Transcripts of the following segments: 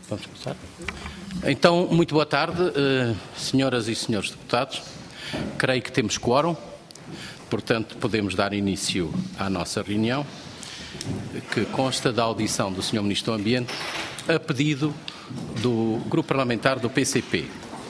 Vamos começar? Então, muito boa tarde, senhoras e senhores deputados. Creio que temos quórum, portanto, podemos dar início à nossa reunião, que consta da audição do Sr. Ministro do Ambiente a pedido do Grupo Parlamentar do PCP.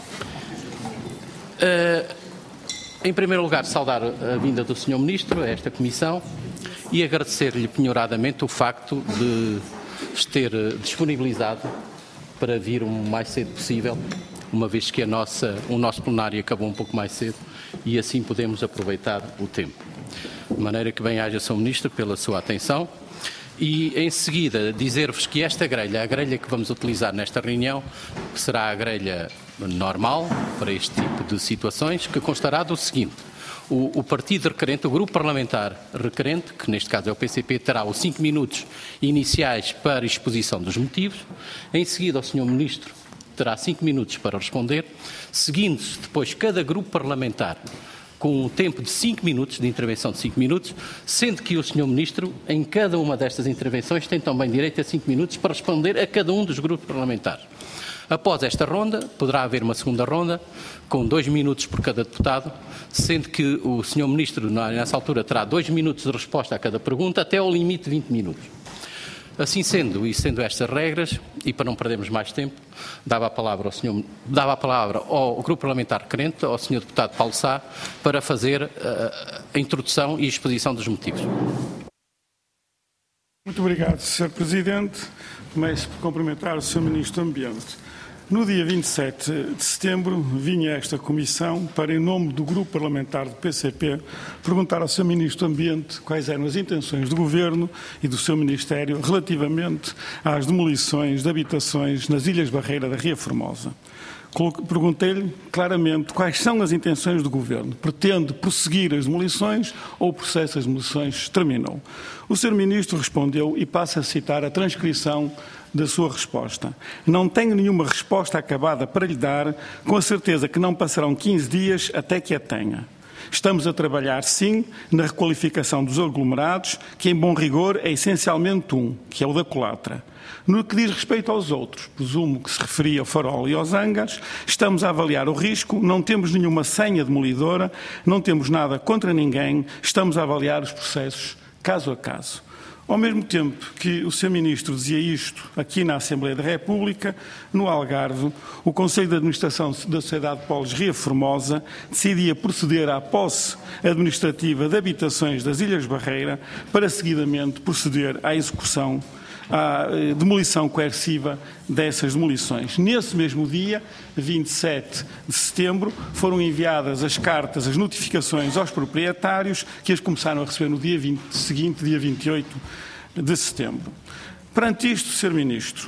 Em primeiro lugar, saudar a vinda do Sr. Ministro a esta comissão e agradecer-lhe penhoradamente o facto de se ter disponibilizado para vir o mais cedo possível, uma vez que o nosso plenário acabou um pouco mais cedo e assim podemos aproveitar o tempo. De maneira que bem-aja, Sr. Ministro, pela sua atenção. E, em seguida, dizer-vos que esta grelha, a grelha que vamos utilizar nesta reunião, será a grelha normal para este tipo de situações, que constará do seguinte: o partido requerente, o grupo parlamentar requerente, que neste caso é o PCP, terá os 5 minutos iniciais para exposição dos motivos. Em seguida, o Sr. Ministro terá 5 minutos para responder, seguindo-se depois cada grupo parlamentar com um tempo de 5 minutos, de intervenção de 5 minutos, sendo que o Sr. Ministro, em cada uma destas intervenções, tem também direito a 5 minutos para responder a cada um dos grupos parlamentares. Após esta ronda, poderá haver uma segunda ronda, com 2 minutos por cada deputado, sendo que o Sr. Ministro, nessa altura, terá 2 minutos de resposta a cada pergunta, até ao limite de 20 minutos. Assim sendo, e sendo estas regras, e para não perdermos mais tempo, dava a palavra ao Grupo Parlamentar requerente, ao Sr. Deputado Paulo Sá, para fazer a introdução e exposição dos motivos. Muito obrigado, Sr. Presidente. Começo por cumprimentar o Sr. Ministro do Ambiente. No dia 27 de setembro, vinha esta comissão para, em nome do Grupo Parlamentar do PCP, perguntar ao Sr. Ministro do Ambiente quais eram as intenções do Governo e do seu Ministério relativamente às demolições de habitações nas Ilhas Barreira da Ria Formosa. Perguntei-lhe claramente quais são as intenções do Governo. Pretende prosseguir as demolições ou o processo das demolições terminou? O Sr. Ministro respondeu, e passo a citar a transcrição da sua resposta: não tenho nenhuma resposta acabada para lhe dar, com a certeza que não passarão 15 dias até que a tenha. Estamos a trabalhar, sim, na requalificação dos aglomerados, que em bom rigor é essencialmente que é o da Colatra. No que diz respeito aos outros, presumo que se referia ao Farol e aos Angares, estamos a avaliar o risco, não temos nenhuma senha demolidora, não temos nada contra ninguém, estamos a avaliar os processos caso a caso. Ao mesmo tempo que o Sr. Ministro dizia isto aqui na Assembleia da República, no Algarve, o Conselho de Administração da Sociedade de Polos Ria Formosa decidia proceder à posse administrativa de habitações das Ilhas Barreira para seguidamente proceder à execução, à demolição coerciva dessas demolições. Nesse mesmo dia, 27 de setembro, foram enviadas as cartas, as notificações aos proprietários, que as começaram a receber no dia seguinte, dia 28 de setembro. Perante isto, Sr. Ministro,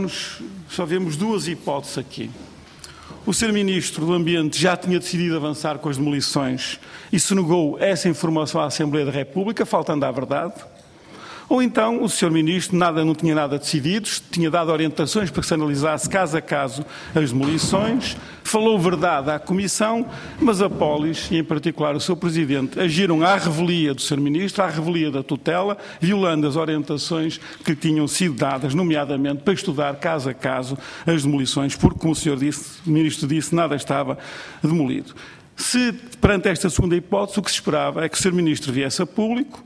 só vemos duas hipóteses aqui. O Sr. Ministro do Ambiente já tinha decidido avançar com as demolições e se negou essa informação à Assembleia da República, faltando à verdade. Ou então o Sr. Ministro não tinha nada decidido, tinha dado orientações para que se analisasse caso a caso as demolições, falou verdade à Comissão, mas a Polis, e em particular o seu Presidente, agiram à revelia do Sr. Ministro, à revelia da tutela, violando as orientações que tinham sido dadas, nomeadamente para estudar caso a caso as demolições, porque, como o Ministro disse, nada estava demolido. Se, perante esta segunda hipótese, o que se esperava é que o Sr. Ministro viesse a público,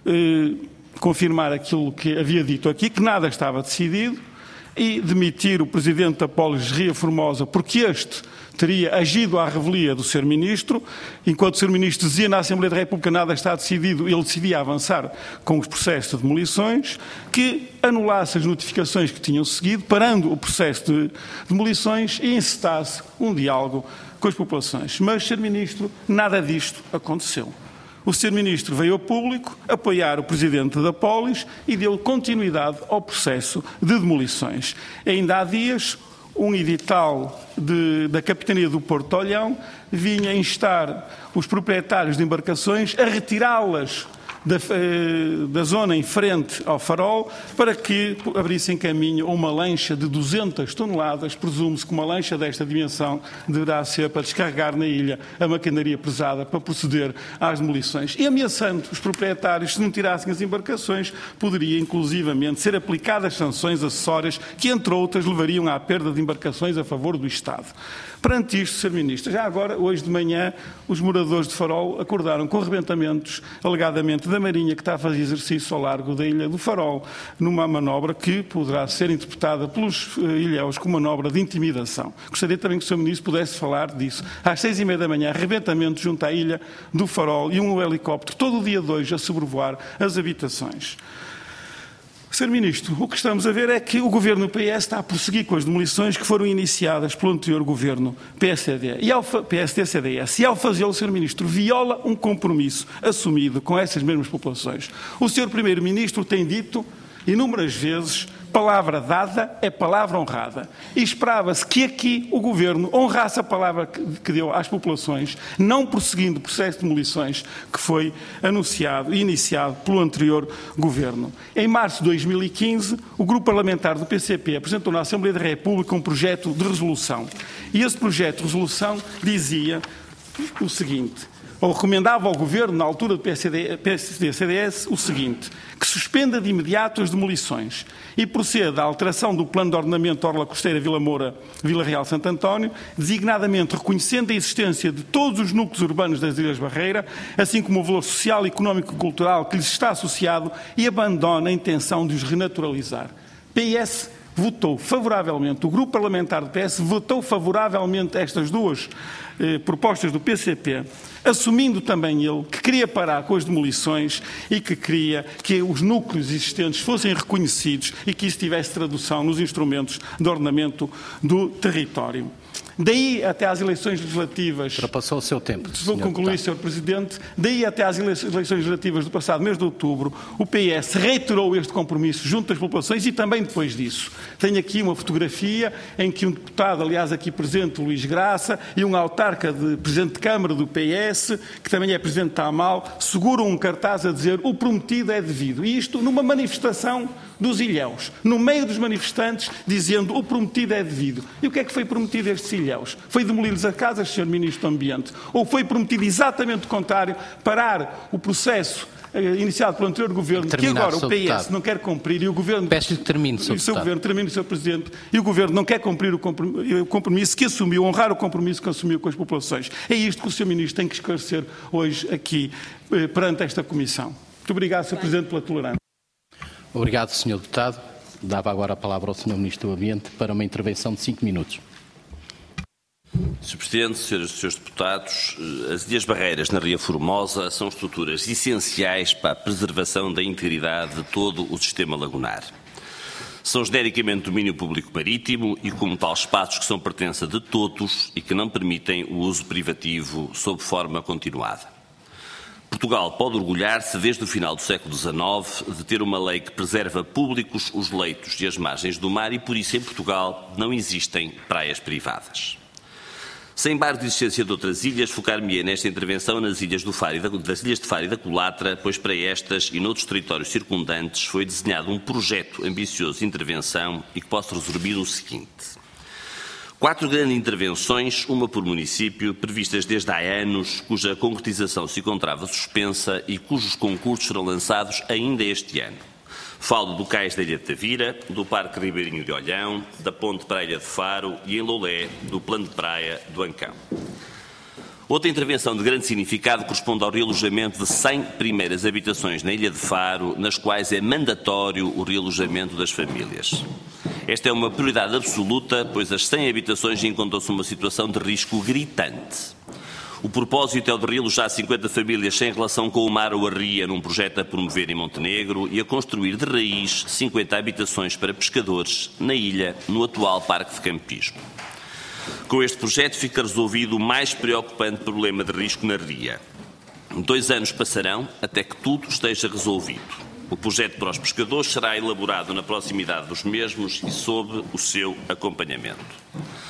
confirmar aquilo que havia dito aqui, que nada estava decidido, e demitir o Presidente da Polis Ria Formosa, porque este teria agido à revelia do Sr. Ministro, enquanto o Sr. Ministro dizia na Assembleia da República que nada está decidido, ele decidia avançar com os processos de demolições, que anulasse as notificações que tinham seguido, parando o processo de demolições e encetasse um diálogo com as populações. Mas, Sr. Ministro, nada disto aconteceu. O Sr. Ministro veio ao público apoiar o Presidente da Polis e deu continuidade ao processo de demolições. Ainda há dias, um edital da Capitania do Porto de Olhão vinha instar os proprietários de embarcações a retirá-las da zona em frente ao farol para que abrissem caminho a uma lancha de 200 toneladas. Presume-se que uma lancha desta dimensão deverá ser para descarregar na ilha a maquinaria pesada para proceder às demolições. E ameaçando os proprietários, se não tirassem as embarcações, poderia inclusivamente ser aplicadas sanções acessórias que, entre outras, levariam à perda de embarcações a favor do Estado. Perante isto, Sr. Ministro, já agora, hoje de manhã, os moradores de Farol acordaram com arrebentamentos, alegadamente, da Marinha que está a fazer exercício ao largo da Ilha do Farol, numa manobra que poderá ser interpretada pelos ilhéus como manobra de intimidação. Gostaria também que o Sr. Ministro pudesse falar disso. Às 6h30 da manhã, arrebentamentos junto à Ilha do Farol e um helicóptero todo o dia de hoje a sobrevoar as habitações. Sr. Ministro, o que estamos a ver é que o Governo do PS está a prosseguir com as demolições que foram iniciadas pelo anterior Governo PSD-CDS. E ao fazê-lo, Sr. Ministro, viola um compromisso assumido com essas mesmas populações. O Sr. Primeiro-Ministro tem dito inúmeras vezes: palavra dada é palavra honrada. E esperava-se que aqui o Governo honrasse a palavra que deu às populações, não prosseguindo o processo de demolições que foi anunciado e iniciado pelo anterior Governo. Em março de 2015, o Grupo Parlamentar do PCP apresentou na Assembleia da República um projeto de resolução. E esse projeto de resolução dizia o seguinte: ou recomendava ao Governo, na altura do PSD-CDS, o seguinte: que suspenda de imediato as demolições e proceda à alteração do plano de ordenamento Orla Costeira Vila Moura, Vila Real Santo António, designadamente reconhecendo a existência de todos os núcleos urbanos das Ilhas Barreira, assim como o valor social, económico e cultural que lhes está associado, e abandona a intenção de os renaturalizar. PS votou favoravelmente, o Grupo Parlamentar do PS votou favoravelmente estas duas propostas do PCP, assumindo também ele que queria parar com as demolições e que queria que os núcleos existentes fossem reconhecidos e que isso tivesse tradução nos instrumentos de ordenamento do território. Daí até às eleições legislativas... Já passou o seu tempo. Vou concluir, Sr. Presidente. Daí até às eleições legislativas do passado mês de outubro, o PS reiterou este compromisso junto às populações e também depois disso. Tenho aqui uma fotografia em que um deputado, aliás aqui presente, Luís Graça, e um autarca de Presidente de Câmara do PS, que também é Presidente da AMAL, seguram um cartaz a dizer: o prometido é devido. E isto numa manifestação dos ilhéus, no meio dos manifestantes, dizendo: o prometido é devido. E o que é que foi prometido a estes ilhéus? Foi demolir-lhes as casas, Sr. Ministro do Ambiente? Ou foi prometido exatamente o contrário, parar o processo iniciado pelo anterior Governo, que agora o PS não quer cumprir e o Governo... Peço-lhe que termine, Sr. Deputado. Governo, termine, Sr. Presidente, e o Governo não quer cumprir o compromisso que assumiu, honrar o compromisso que assumiu com as populações. É isto que o Sr. Ministro tem que esclarecer hoje aqui, perante esta Comissão. Muito obrigado, Sr. Presidente, pela tolerância. Obrigado, Sr. Deputado. Dava agora a palavra ao Sr. Ministro do Ambiente para uma intervenção de 5 minutos. Sr. Presidente, Sras. e Srs. Deputados, as Ilhas Barreiras na Ria Formosa são estruturas essenciais para a preservação da integridade de todo o sistema lagunar. São genericamente domínio público marítimo e, como tal, espaços que são pertença de todos e que não permitem o uso privativo sob forma continuada. Portugal pode orgulhar-se, desde o final do século XIX, de ter uma lei que preserva públicos os leitos e as margens do mar e, por isso, em Portugal não existem praias privadas. Sem embargo de existência de outras ilhas, focar-me-ei nesta intervenção nas ilhas das ilhas de Faro e da Colatra, pois para estas e noutros territórios circundantes foi desenhado um projeto ambicioso de intervenção e que posso resumir no seguinte: 4 grandes intervenções, uma por município, previstas desde há anos, cuja concretização se encontrava suspensa e cujos concursos serão lançados ainda este ano. Falo do Cais da Ilha de Tavira, do Parque Ribeirinho de Olhão, da Ponte para a Ilha de Faro e, em Loulé, do Plano de Praia do Ancão. Outra intervenção de grande significado corresponde ao realojamento de 100 primeiras habitações na Ilha de Faro, nas quais é mandatório o realojamento das famílias. Esta é uma prioridade absoluta, pois as 100 habitações encontram-se numa situação de risco gritante. O propósito é o de realojar 50 famílias sem relação com o mar ou a ria num projeto a promover em Montenegro e a construir de raiz 50 habitações para pescadores na ilha, no atual parque de campismo. Com este projeto fica resolvido o mais preocupante problema de risco na ria. 2 anos passarão até que tudo esteja resolvido. O projeto para os pescadores será elaborado na proximidade dos mesmos e sob o seu acompanhamento.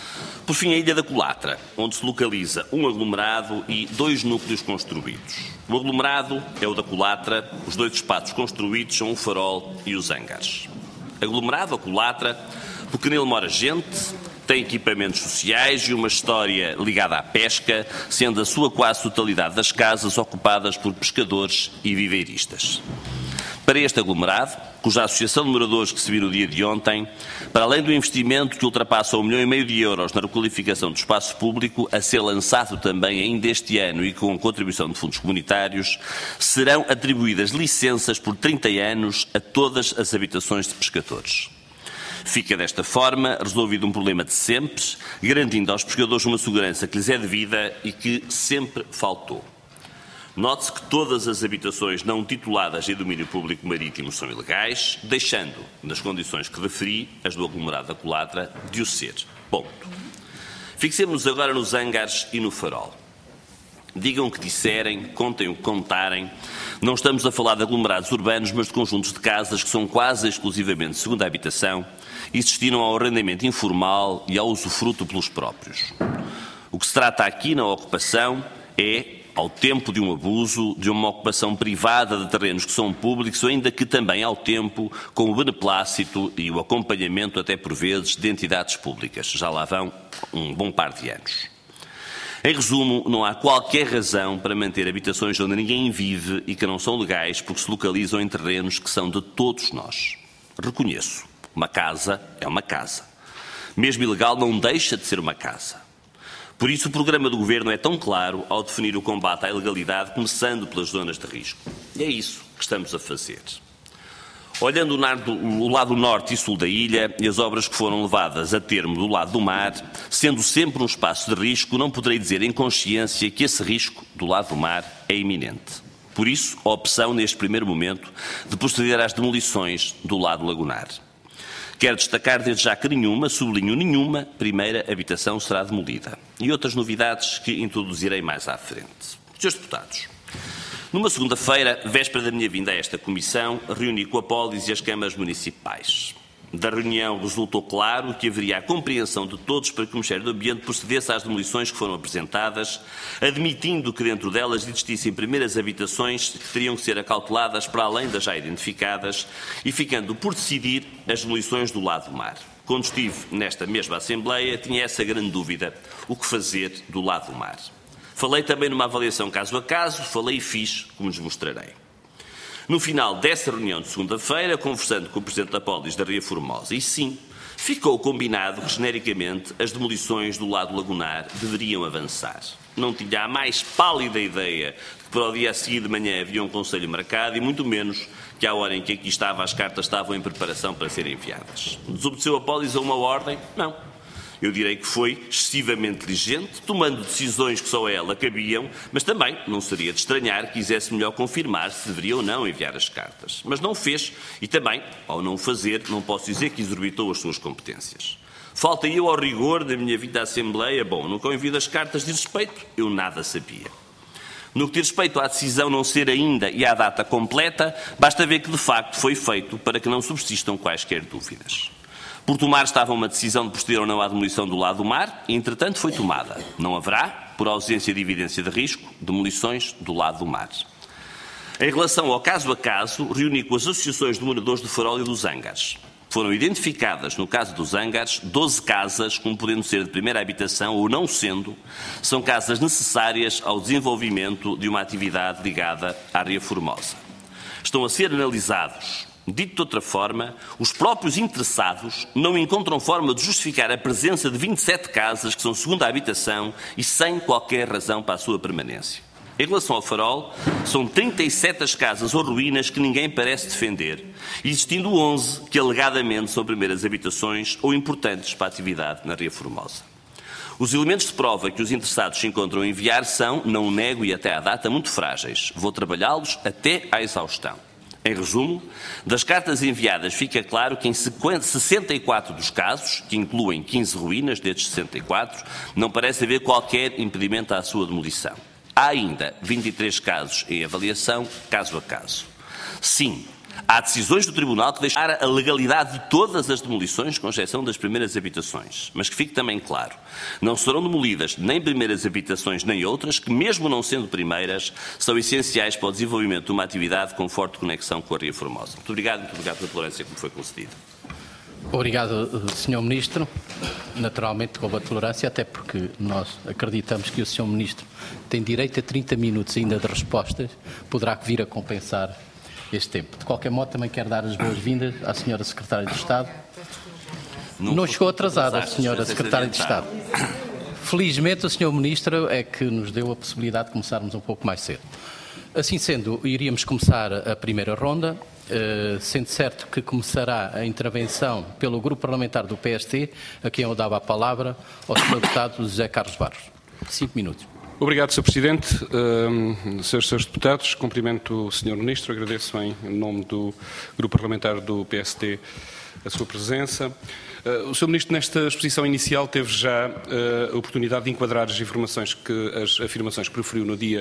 Por fim, a Ilha da Colatra, onde se localiza um aglomerado e 2 núcleos construídos. O aglomerado é o da Colatra, os 2 espaços construídos são o Farol e os Zângares. Aglomerado, a Colatra, porque nele mora gente, tem equipamentos sociais e uma história ligada à pesca, sendo a sua quase totalidade das casas ocupadas por pescadores e viveiristas. Para este aglomerado, cuja associação de moradores que se viu no dia de ontem, para além do investimento que ultrapassa 1,5 milhão de euros na requalificação do espaço público, a ser lançado também ainda este ano e com contribuição de fundos comunitários, serão atribuídas licenças por 30 anos a todas as habitações de pescadores. Fica desta forma resolvido um problema de sempre, garantindo aos pescadores uma segurança que lhes é devida e que sempre faltou. Note-se que todas as habitações não tituladas em domínio público marítimo são ilegais, deixando, nas condições que referi, as do aglomerado da Colatra, de o ser. Ponto. Fixemos-nos agora nos Zângares e no Farol. Digam o que disserem, contem o que contarem. Não estamos a falar de aglomerados urbanos, mas de conjuntos de casas que são quase exclusivamente de segunda habitação e se destinam ao arrendamento informal e ao usufruto pelos próprios. O que se trata aqui na ocupação é, ao tempo de um abuso, de uma ocupação privada de terrenos que são públicos, ainda que também ao tempo com o beneplácito e o acompanhamento, até por vezes, de entidades públicas. Já lá vão um bom par de anos. Em resumo, não há qualquer razão para manter habitações onde ninguém vive e que não são legais porque se localizam em terrenos que são de todos nós. Reconheço, uma casa é uma casa. Mesmo ilegal, não deixa de ser uma casa. Por isso, o programa do Governo é tão claro ao definir o combate à ilegalidade, começando pelas zonas de risco. E é isso que estamos a fazer. Olhando o lado norte e sul da ilha e as obras que foram levadas a termo do lado do mar, sendo sempre um espaço de risco, não poderei dizer em consciência que esse risco, do lado do mar, é iminente. Por isso, a opção, neste primeiro momento, de proceder às demolições do lado lagunar. Quero destacar desde já que sublinho nenhuma, primeira habitação será demolida. E outras novidades que introduzirei mais à frente. Senhores deputados, numa segunda-feira, véspera da minha vinda a esta comissão, reuni com a Polis e as câmaras municipais. Da reunião resultou claro que haveria a compreensão de todos para que o Ministério do Ambiente procedesse às demolições que foram apresentadas, admitindo que dentro delas existissem primeiras habitações que teriam que ser acauteladas para além das já identificadas e ficando por decidir as demolições do lado do mar. Quando estive nesta mesma Assembleia, tinha essa grande dúvida, o que fazer do lado do mar. Falei também numa avaliação caso a caso, falei e fiz, como lhes mostrarei. No final dessa reunião de segunda-feira, conversando com o Presidente da Polis da Ria Formosa, e sim, ficou combinado que, genericamente, as demolições do lado lagunar deveriam avançar. Não tinha a mais pálida ideia de que para o dia a seguir de manhã havia um conselho marcado e muito menos que à hora em que aqui estava as cartas estavam em preparação para serem enviadas. Desobedeceu a Polis a uma ordem? Não. Eu direi que foi excessivamente diligente, tomando decisões que só a ela cabiam, mas também não seria de estranhar que quisesse melhor confirmar se deveria ou não enviar as cartas. Mas não o fez e também, ao não o fazer, não posso dizer que exorbitou as suas competências. Falta eu ao rigor da minha vida à Assembleia? Bom, no que ao envio das cartas de respeito, eu nada sabia. No que diz respeito à decisão não ser ainda e à data completa, basta ver que de facto foi feito para que não subsistam quaisquer dúvidas. Por tomar estava uma decisão de proceder ou não à demolição do lado do mar e, entretanto, foi tomada. Não haverá, por ausência de evidência de risco, demolições do lado do mar. Em relação ao caso a caso, reuni com as associações de moradores do Farol e dos Zângares. Foram identificadas, no caso dos Zângares, 12 casas, como podendo ser de primeira habitação ou não sendo, são casas necessárias ao desenvolvimento de uma atividade ligada à Ria Formosa. Estão a ser analisados. Dito de outra forma, os próprios interessados não encontram forma de justificar a presença de 27 casas que são segunda habitação e sem qualquer razão para a sua permanência. Em relação ao Farol, são 37 as casas ou ruínas que ninguém parece defender, existindo 11 que alegadamente são primeiras habitações ou importantes para a atividade na Ria Formosa. Os elementos de prova que os interessados se encontram a enviar são, não nego e até à data, muito frágeis. Vou trabalhá-los até à exaustão. Em resumo, das cartas enviadas fica claro que em 64 dos casos, que incluem 15 ruínas destes 64, não parece haver qualquer impedimento à sua demolição. Há ainda 23 casos em avaliação, caso a caso. Sim, Há decisões do Tribunal que deixam a legalidade de todas as demolições, com exceção das primeiras habitações. Mas que fique também claro, não serão demolidas nem primeiras habitações nem outras, que mesmo não sendo primeiras, são essenciais para o desenvolvimento de uma atividade com forte conexão com a Ria Formosa. Muito obrigado pela tolerância que me foi concedida. Obrigado, Sr. Ministro. Naturalmente, com a tolerância, até porque nós acreditamos que o Sr. Ministro tem direito a 30 minutos ainda de respostas, poderá vir a compensar este tempo. De qualquer modo, também quero dar as boas-vindas à Sra. Secretária de Estado. Não chegou atrasada, Sra. Secretária de Estado. Felizmente, o Sr. Ministro é que nos deu a possibilidade de começarmos um pouco mais cedo. Assim sendo, iríamos começar a primeira ronda, sendo certo que começará a intervenção pelo Grupo Parlamentar do PST, a quem eu dava a palavra, ao Sr. Deputado José Carlos Barros. 5 minutos. Obrigado, Sr. Presidente. Senhores deputados, cumprimento o Sr. Ministro, agradeço em nome do Grupo Parlamentar do PST a sua presença. O Sr. Ministro, nesta exposição inicial, teve já a oportunidade de enquadrar as afirmações que proferiu no dia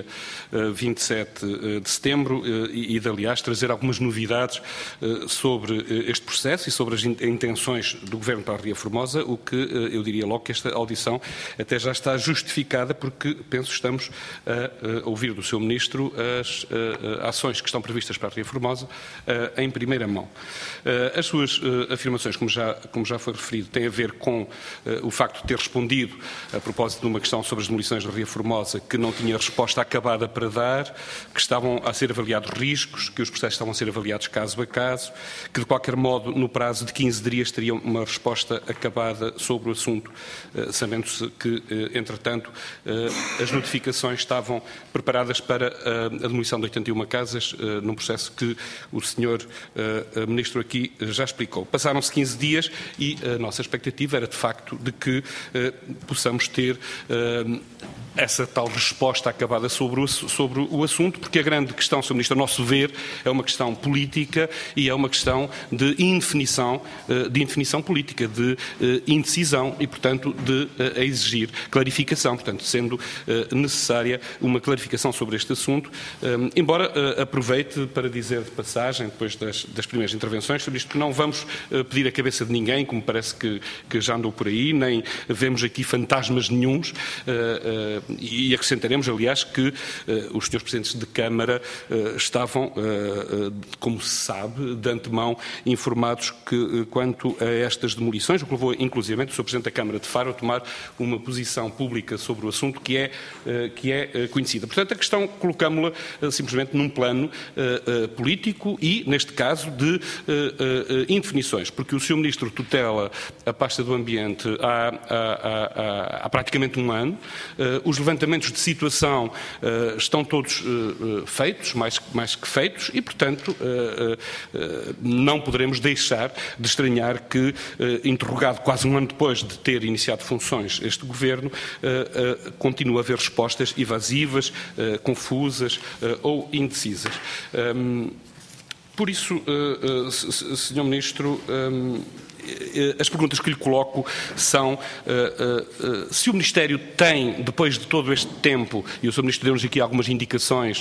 27 de setembro e de, aliás, trazer algumas novidades sobre este processo e sobre as intenções do Governo para a Ria Formosa, o que eu diria logo que esta audição até já está justificada, porque, penso, estamos a ouvir do Sr. Ministro as ações que estão previstas para a Ria Formosa em primeira mão. As suas afirmações, como já foi referido, têm a ver com o facto de ter respondido a propósito de uma questão sobre as demolições da Ria Formosa, que não tinha resposta acabada para dar, que estavam a ser avaliados riscos, que os processos estavam a ser avaliados caso a caso, que de qualquer modo no prazo de 15 dias teriam uma resposta acabada sobre o assunto, sabendo-se que, entretanto, as notificações estavam preparadas para a demolição de 81 casas, num processo que o Sr. Ministro aqui já explicou. Passaram-se 15 dias e a nossa expectativa era, de facto, de que possamos ter essa tal resposta acabada sobre o assunto, porque a grande questão, Sr. Ministro, a nosso ver, é uma questão política e é uma questão de indefinição política, de indecisão e, portanto, de exigir clarificação, portanto, sendo necessária uma clarificação sobre este assunto, embora aproveite para dizer de passagem, depois das primeiras intervenções, Sr. Ministro, que não vamos pedir a cabeça de ninguém, como parece que já andou por aí, nem vemos aqui fantasmas nenhuns, e acrescentaremos, aliás, que os senhores Presidentes de Câmara estavam, como se sabe, de antemão informados quanto a estas demolições, o que levou, inclusivamente, o Sr. Presidente da Câmara de Faro a tomar uma posição pública sobre o assunto que é conhecida. Portanto, a questão colocámo-la simplesmente num plano político e, neste caso, de indefinições, porque o Sr. Ministro tutela a pasta do Ambiente há praticamente um ano. Os levantamentos de situação estão todos feitos, mais que feitos, e, portanto, não poderemos deixar de estranhar que, interrogado quase um ano depois de ter iniciado funções este Governo, continua a haver respostas evasivas, confusas ou indecisas. Por isso, Sr. Ministro, as perguntas que lhe coloco são se o Ministério tem, depois de todo este tempo, e o Sr. Ministro deu-nos aqui algumas indicações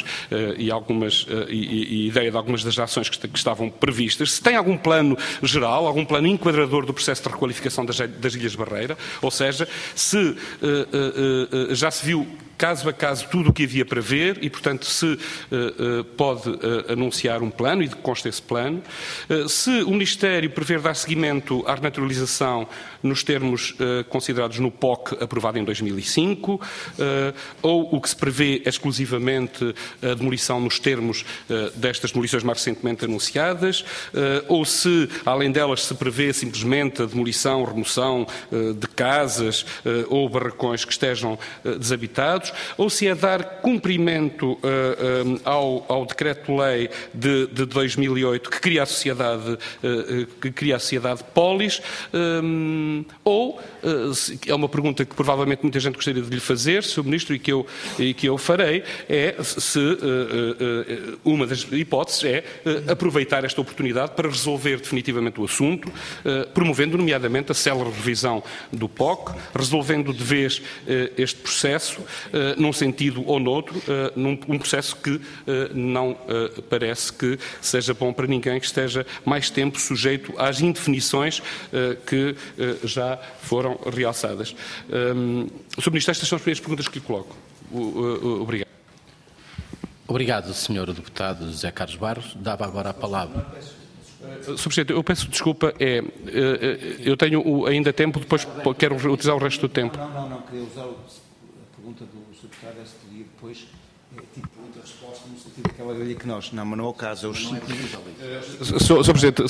e ideia de algumas das ações que estavam previstas, se tem algum plano geral, algum plano enquadrador do processo de requalificação das Ilhas Barreira, ou seja, se já se viu caso a caso tudo o que havia para ver e, portanto, se pode anunciar um plano e de que consta esse plano, se o Ministério prevê dar seguimento à renaturalização nos termos considerados no POC aprovado em 2005, ou o que se prevê exclusivamente a demolição nos termos destas demolições mais recentemente anunciadas, ou se, além delas, se prevê simplesmente a demolição, remoção de casas ou barracões que estejam desabitados, ou se é dar cumprimento ao Decreto-Lei de 2008 que cria a sociedade Polis, ou, é uma pergunta que provavelmente muita gente gostaria de lhe fazer, Sr. Ministro, e que eu farei, é se uma das hipóteses é aproveitar esta oportunidade para resolver definitivamente o assunto, promovendo nomeadamente a célere revisão do POC, resolvendo de vez este processo, num sentido ou noutro, num processo que não parece que seja bom para ninguém que esteja mais tempo sujeito às indefinições que já foram realçadas. Sr. Ministro, estas são as primeiras perguntas que lhe coloco. Obrigado. Obrigado, Sr. Deputado José Carlos Barros. Dava agora a palavra. Sr. Presidente, eu peço desculpa, eu tenho ainda tempo, depois quero utilizar o resto do tempo. Não, queria usar a pergunta do Sr. Deputado, essa seria depois, tipo pergunta-resposta, no sentido que ela diria que nós, não, mas não é o caso, é os 5 minutos. Sr. Presidente,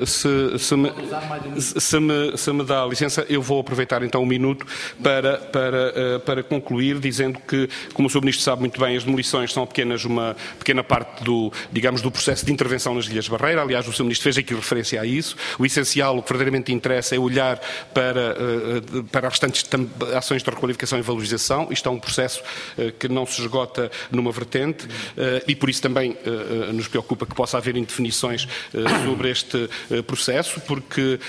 se me dá a licença, eu vou aproveitar então um minuto para concluir, dizendo que, como o Sr. Ministro sabe muito bem, as demolições são apenas uma pequena parte do processo de intervenção nas Ilhas Barreira. Aliás, o Sr. Ministro fez aqui referência a isso. O essencial, o que verdadeiramente interessa é olhar para as restantes ações de requalificação e valorização. Isto é um processo que não se esgota numa vertente e por isso também nos preocupa que possa haver indefinições sobre este processo, porque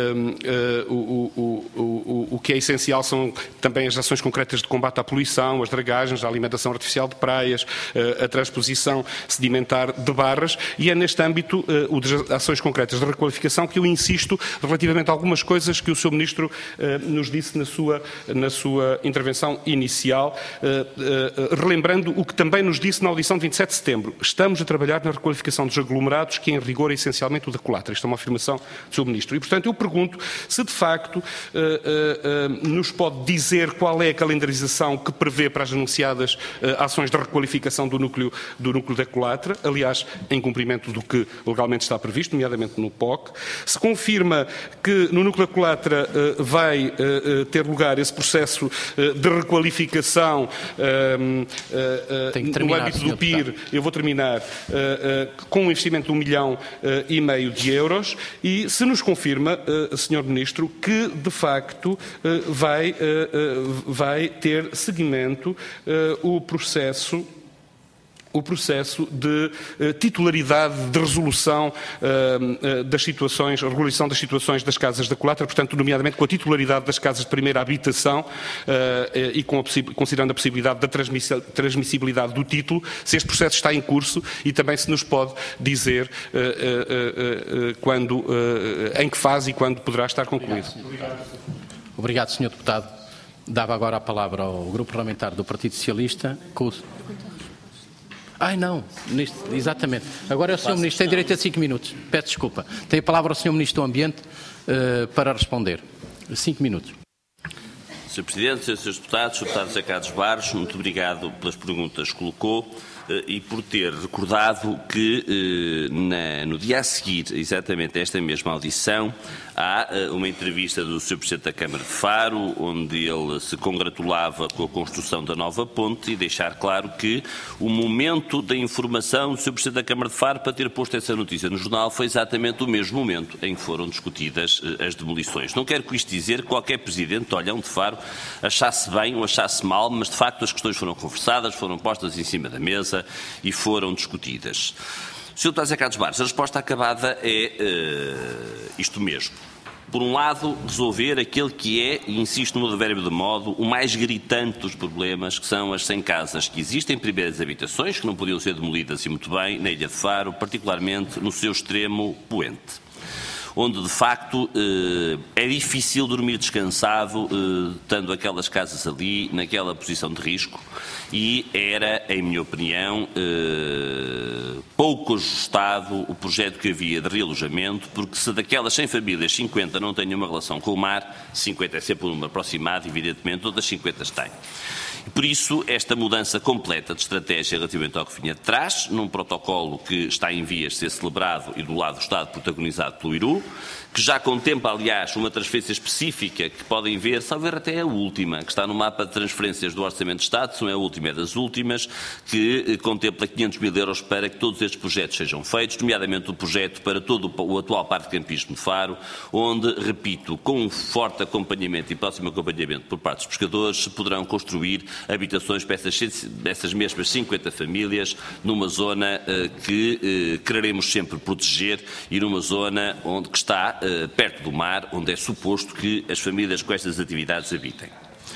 o que é essencial são também as ações concretas de combate à poluição, as dragagens, a alimentação artificial de praias, a transposição sedimentar de barras, e é neste âmbito o das ações concretas de requalificação que eu insisto relativamente a algumas coisas que o Sr. Ministro nos disse na sua intervenção inicial, relembrando o que também nos disse na audição de 27 de setembro. Estamos a trabalhar na requalificação dos aglomerados, que em rigor é essencialmente o da culatra. Isto é uma afirmação do Sr. Ministro. E, portanto, eu pergunto se, de facto, nos pode dizer qual é a calendarização que prevê para as anunciadas ações de requalificação do núcleo da culatra, aliás, em cumprimento do que legalmente está previsto, nomeadamente no POC. Se confirma que no núcleo da culatra vai ter lugar esse processo de requalificação no âmbito do PIR, eu vou terminar, com um investimento de 1,5 milhão de euros, e se nos confirma, Sr. Ministro, que de facto vai ter seguimento o processo de titularidade de resolução das situações, a regulação das situações das casas da culatra, portanto, nomeadamente com a titularidade das casas de primeira habitação e considerando a possibilidade da transmissibilidade do título, se este processo está em curso, e também se nos pode dizer em que fase e quando poderá estar concluído. Obrigado, Sr. Deputado. Dava agora a palavra ao Grupo Parlamentar do Partido Socialista. Não, exatamente. Agora é o Sr. Ministro, tem direito a 5 minutos. Peço desculpa. Tem a palavra o Sr. Ministro do Ambiente para responder. 5 minutos. Sr. Presidente, Srs. Deputados, Sr. Deputado José Carlos Barros, muito obrigado pelas perguntas que colocou e por ter recordado que no dia a seguir, exatamente a esta mesma audição, há uma entrevista do Sr. Presidente da Câmara de Faro, onde ele se congratulava com a construção da nova ponte, e deixar claro que o momento da informação do Sr. Presidente da Câmara de Faro para ter posto essa notícia no jornal foi exatamente o mesmo momento em que foram discutidas as demolições. Não quero com isto dizer que qualquer Presidente de Olhão de Faro achasse bem ou achasse mal, mas de facto as questões foram conversadas, foram postas em cima da mesa e foram discutidas. Sr. Deputado José Carlos Barros, a resposta acabada é isto mesmo. Por um lado, resolver aquele que é, e insisto no advérbio de modo, o mais gritante dos problemas, que são as 100 casas que existem, primeiras habitações, que não podiam ser demolidas, e muito bem, na Ilha de Faro, particularmente no seu extremo poente, onde de facto é difícil dormir descansado, estando aquelas casas ali, naquela posição de risco, e era, em minha opinião, pouco ajustado o projeto que havia de realojamento, porque se daquelas 100 famílias, 50 não têm nenhuma relação com o mar, 50 é sempre um número aproximado, evidentemente, outras 50 têm. E por isso, esta mudança completa de estratégia relativamente ao que vinha de trás, num protocolo que está em vias de ser celebrado e do lado do Estado protagonizado pelo IRU, que já contempla, aliás, uma transferência específica que podem ver, só ver até a última, que está no mapa de transferências do Orçamento de Estado, se não é a última, é das últimas, que contempla 500 mil euros para que todos estes projetos sejam feitos, nomeadamente o projeto para todo o atual Parque de Campismo de Faro, onde, repito, com um forte acompanhamento e próximo acompanhamento por parte dos pescadores, se poderão construir habitações para essas mesmas 50 famílias, numa zona que quereremos sempre proteger e numa zona que está perto do mar, onde é suposto que as famílias com estas atividades habitem.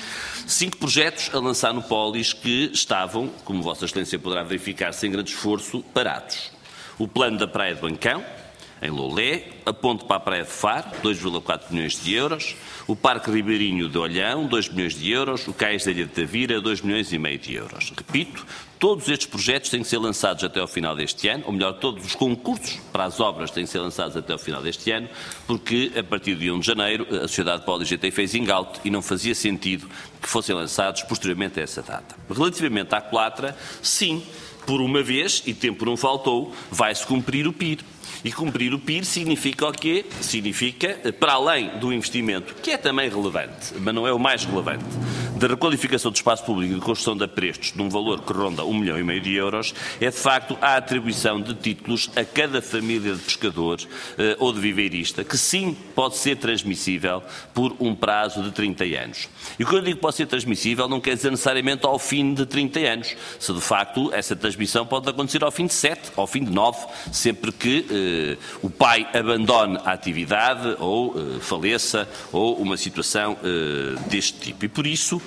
5 projetos a lançar no Polis que estavam, como Vossa Excelência poderá verificar sem grande esforço, parados. O plano da Praia de Bancão, em Loulé, a ponte para a Praia de Faro, 2,4 milhões de euros, o Parque Ribeirinho de Olhão, 2 milhões de euros, o Cais da Ilha de Tavira, 2,5 milhões de euros. Repito, todos estes projetos têm que ser lançados até ao final deste ano, ou melhor, todos os concursos para as obras têm que ser lançados até ao final deste ano, porque a partir do dia 1 de janeiro a Sociedade Polis GT fez in-out e não fazia sentido que fossem lançados posteriormente a essa data. Relativamente à Colatra, sim, por uma vez, e tempo não faltou, vai-se cumprir o PIR. E cumprir o PIR significa o quê? Significa, para além do investimento, que é também relevante, mas não é o mais relevante, da requalificação do espaço público e de construção de aprestos num valor que ronda 1,5 milhão de euros, é de facto a atribuição de títulos a cada família de pescador ou de viveirista, que sim pode ser transmissível por um prazo de 30 anos. E quando eu digo que pode ser transmissível, não quer dizer necessariamente ao fim de 30 anos. Se de facto essa transmissão pode acontecer ao fim de 7, ao fim de 9, sempre que o pai abandone a atividade ou faleça ou uma situação deste tipo. E por isso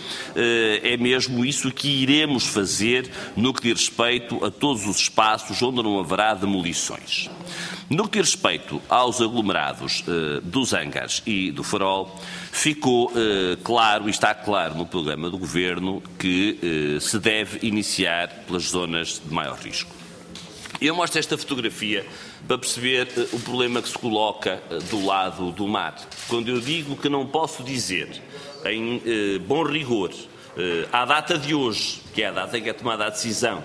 é mesmo isso que iremos fazer no que diz respeito a todos os espaços onde não haverá demolições. No que diz respeito aos aglomerados dos Angares e do Farol, ficou claro e está claro no programa do Governo que se deve iniciar pelas zonas de maior risco. Eu mostro esta fotografia para perceber o problema que se coloca do lado do mar. Quando eu digo que não posso dizer, em bom rigor, à data de hoje, que é a data em que é tomada a decisão,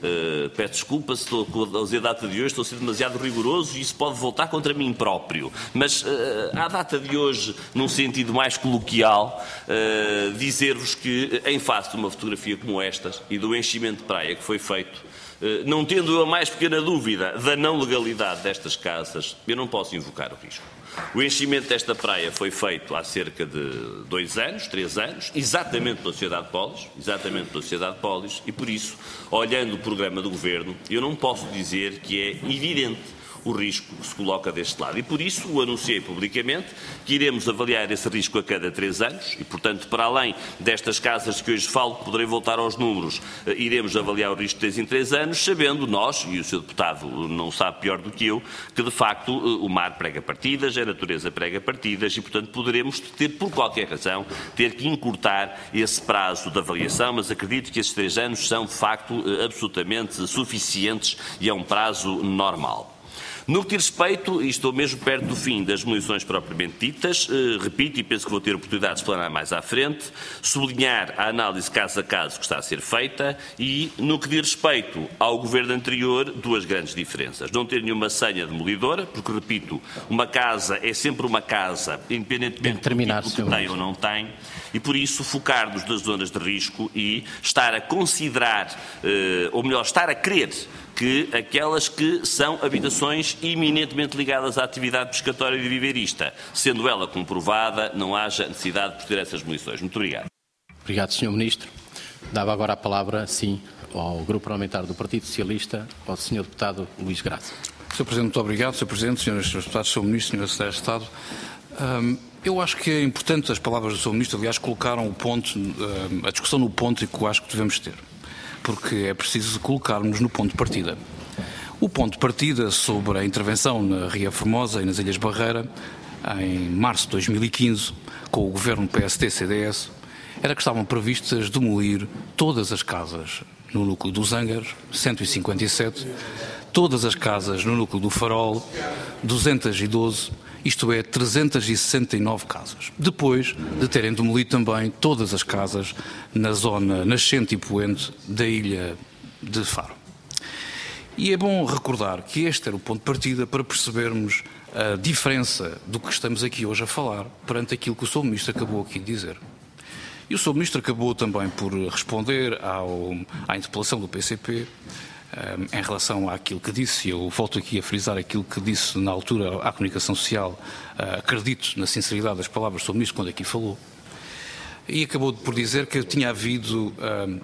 peço desculpa se estou a dizer a data de hoje, estou a ser demasiado rigoroso e isso pode voltar contra mim próprio. Mas à data de hoje, num sentido mais coloquial, dizer-vos que, em face de uma fotografia como esta e do enchimento de praia que foi feito, não tendo eu a mais pequena dúvida da não legalidade destas casas, eu não posso invocar o risco. O enchimento desta praia foi feito há cerca de 2 anos, 3 anos, exatamente pela Sociedade Polis, e por isso, olhando o programa do Governo, eu não posso dizer que é evidente o risco que se coloca deste lado. E por isso o anunciei publicamente que iremos avaliar esse risco a cada 3 anos e, portanto, para além destas casas de que hoje falo, poderei voltar aos números, iremos avaliar o risco de 3 em 3 anos, sabendo nós, e o Sr. Deputado não sabe pior do que eu, que de facto o mar prega partidas, a natureza prega partidas e, portanto, poderemos ter, por qualquer razão, ter que encurtar esse prazo de avaliação, mas acredito que esses 3 anos são, de facto, absolutamente suficientes e é um prazo normal. No que diz respeito, e estou mesmo perto do fim das demolições propriamente ditas, repito e penso que vou ter oportunidade de explanar mais à frente, sublinhar a análise caso a caso que está a ser feita e, no que diz respeito ao governo anterior, 2 grandes diferenças. Não ter nenhuma senha demolidora, porque, repito, uma casa é sempre uma casa, independentemente do que tem ou não tem, e por isso focar-nos nas zonas de risco e estar a considerar, ou melhor, estar a querer que aquelas que são habitações eminentemente ligadas à atividade pescatória e viveirista, sendo ela comprovada, não haja necessidade de proceder a essas demolições. Muito obrigado. Obrigado, Sr. Ministro. Dava agora a palavra, sim, ao Grupo Parlamentar do Partido Socialista, ao Sr. Deputado Luís Graça. Sr. Presidente, muito obrigado. Sr. Presidente, Srs. Deputados, Sr. Ministro, Sra. Secretária de Estado. Eu acho que é importante as palavras do Sr. Ministro, aliás, colocaram o ponto, a discussão no ponto que eu acho que devemos ter. Porque é preciso colocarmos no ponto de partida. O ponto de partida sobre a intervenção na Ria Formosa e nas Ilhas Barreira, em março de 2015, com o governo PSD-CDS, era que estavam previstas demolir todas as casas no núcleo dos Angares, 157, todas as casas no núcleo do Farol, 212, isto é, 369 casas. Depois de terem demolido também todas as casas na zona nascente e poente da ilha de Faro. E é bom recordar que este era o ponto de partida para percebermos a diferença do que estamos aqui hoje a falar perante aquilo que o Sr. Ministro acabou aqui de dizer. E o Sr. Ministro acabou também por responder à interpelação do PCP em relação àquilo que disse, e eu volto aqui a frisar aquilo que disse na altura à comunicação social, acredito na sinceridade das palavras do Sr. Ministro quando aqui falou, e acabou por dizer que tinha havido,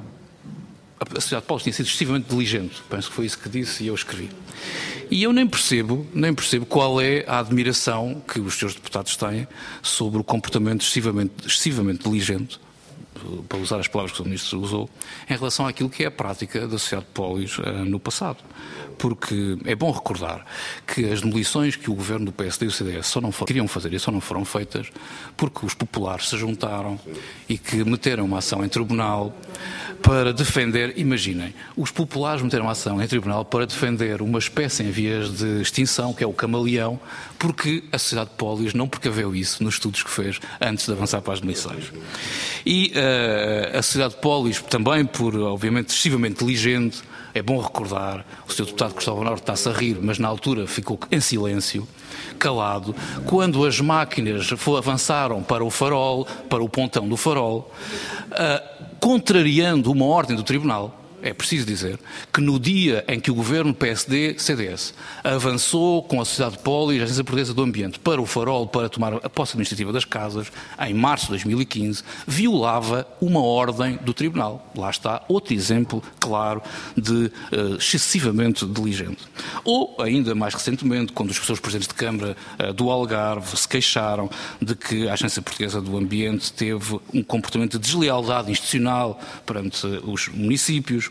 a Sociedade Polis tinha sido excessivamente diligente, penso que foi isso que disse e eu escrevi. E eu nem percebo qual é a admiração que os senhores deputados têm sobre o comportamento excessivamente diligente para usar as palavras que o Sr. Ministro usou, em relação àquilo que é a prática da sociedade de polis no passado. Porque é bom recordar que as demolições que o governo do PSD e o CDS queriam fazer e só não foram feitas porque os populares se juntaram e que meteram uma ação em tribunal para defender, imaginem, os populares meteram uma ação em tribunal para defender uma espécie em vias de extinção, que é o camaleão, porque a sociedade de polis não precaveu isso nos estudos que fez antes de avançar para as demolições. E a sociedade de polis, também por, obviamente, excessivamente diligente, é bom recordar, o Sr. Deputado Cristóvão Norte está-se a rir, mas na altura ficou em silêncio, calado, quando as máquinas avançaram para o farol, para o pontão do farol, contrariando uma ordem do Tribunal. É preciso dizer que no dia em que o governo PSD-CDS avançou com a sociedade de polis e a Agência Portuguesa do Ambiente para o farol para tomar a posse administrativa das casas, em março de 2015, violava uma ordem do Tribunal. Lá está outro exemplo claro de excessivamente diligente. Ou, ainda mais recentemente, quando os seus presidentes de Câmara do Algarve se queixaram de que a Agência Portuguesa do Ambiente teve um comportamento de deslealdade institucional perante os municípios.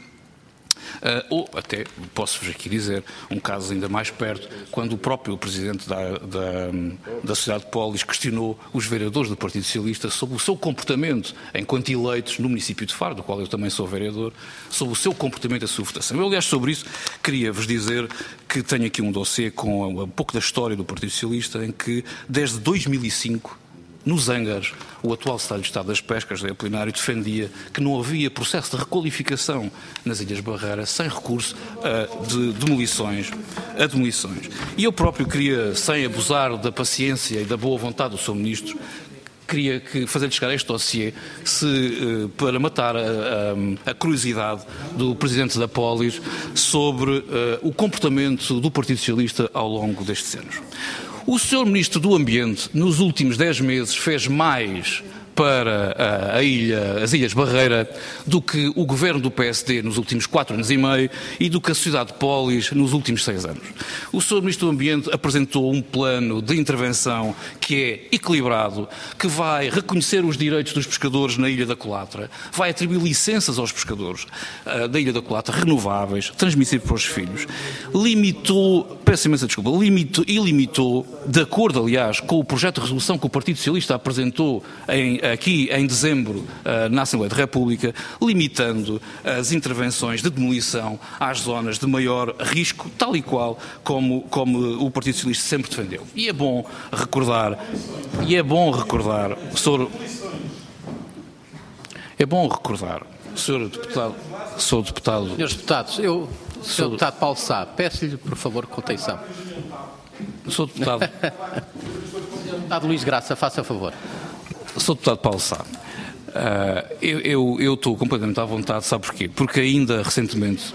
Ou até, posso-vos aqui dizer, um caso ainda mais perto, quando o próprio presidente da sociedade de polis questionou os vereadores do Partido Socialista sobre o seu comportamento enquanto eleitos no município de Faro, do qual eu também sou vereador, sobre o seu comportamento e a sua votação. Eu, aliás, sobre isso, queria-vos dizer que tenho aqui um dossiê com um pouco da história do Partido Socialista, em que, desde 2005, nos Zângares, o atual secretário de Estado das Pescas, José Apolinário, defendia que não havia processo de requalificação nas Ilhas Barreiras sem recurso a demolições. E eu próprio queria, sem abusar da paciência e da boa vontade do Sr. Ministro, queria fazer-lhe chegar este dossiê para matar a curiosidade do Presidente da Polis sobre o comportamento do Partido Socialista ao longo destes anos. O Sr. Ministro do Ambiente, nos últimos 10 meses, fez mais para as Ilhas Barreira do que o governo do PSD nos últimos 4 anos e meio e do que a sociedade de polis nos últimos 6 anos. O Sr. Ministro do Ambiente apresentou um plano de intervenção que é equilibrado, que vai reconhecer os direitos dos pescadores na Ilha da Colatra, vai atribuir licenças aos pescadores da Ilha da Colatra renováveis, transmissíveis para os filhos, limitou, de acordo, aliás, com o projeto de resolução que o Partido Socialista apresentou aqui em dezembro na Assembleia da República, limitando as intervenções de demolição às zonas de maior risco, tal e qual como o Partido Socialista sempre defendeu. E é bom recordar, Sr. Deputado. Senhores deputados, Sr. Deputado Paulo Sá, peço-lhe, por favor, contenção. Sr. Deputado. Deputado Luís Graça, faça favor. Sr. Deputado Paulo Sá, eu estou completamente à vontade, sabe porquê? Porque ainda recentemente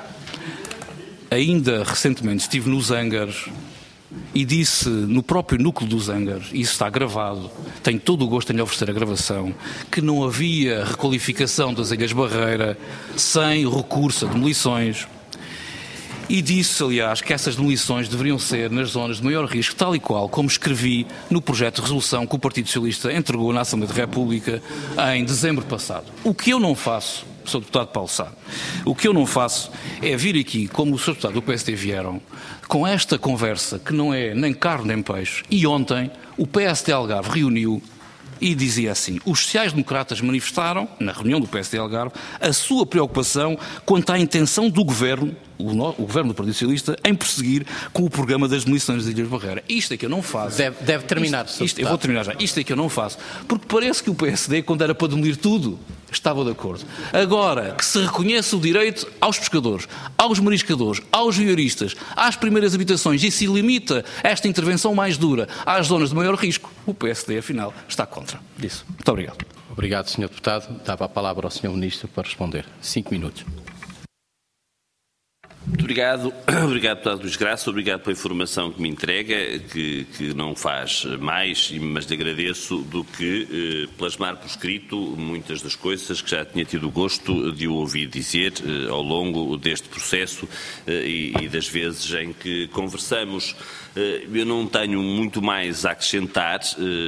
estive nos Zângares e disse no próprio núcleo dos Zângares, e isso está gravado, tenho todo o gosto em lhe oferecer a gravação, que não havia requalificação das Ilhas Barreira sem recurso a demolições. E disse, aliás, que essas demolições deveriam ser nas zonas de maior risco, tal e qual como escrevi no projeto de resolução que o Partido Socialista entregou na Assembleia da República em dezembro passado. O que eu não faço, Sr. Deputado Paulo Sá, o que eu não faço é vir aqui, como o Sr. Deputado do PSD vieram, com esta conversa que não é nem carne nem peixe, e ontem o PSD Algarve reuniu e dizia assim: os sociais-democratas manifestaram, na reunião do PSD Algarve, a sua preocupação quanto à intenção do governo, o governo do Partido Socialista, em prosseguir com o programa das demolições das Ilhas Barreira. Isto é que eu não faço. Deve terminar, eu vou terminar já. Isto é que eu não faço. Porque parece que o PSD, quando era para demolir tudo, estava de acordo. Agora que se reconhece o direito aos pescadores, aos mariscadores, aos vioristas, às primeiras habitações e se limita esta intervenção mais dura às zonas de maior risco, o PSD, afinal, está contra isso. Muito obrigado. Obrigado, Sr. Deputado. Dava a palavra ao Sr. Ministro para responder. 5 minutos. Muito Obrigado, deputado Luís Graça, obrigado pela informação que me entrega, que não faz mais, mas lhe agradeço, do que plasmar por escrito muitas das coisas que já tinha tido o gosto de o ouvir dizer ao longo deste processo e das vezes em que conversamos. Eu não tenho muito mais a acrescentar,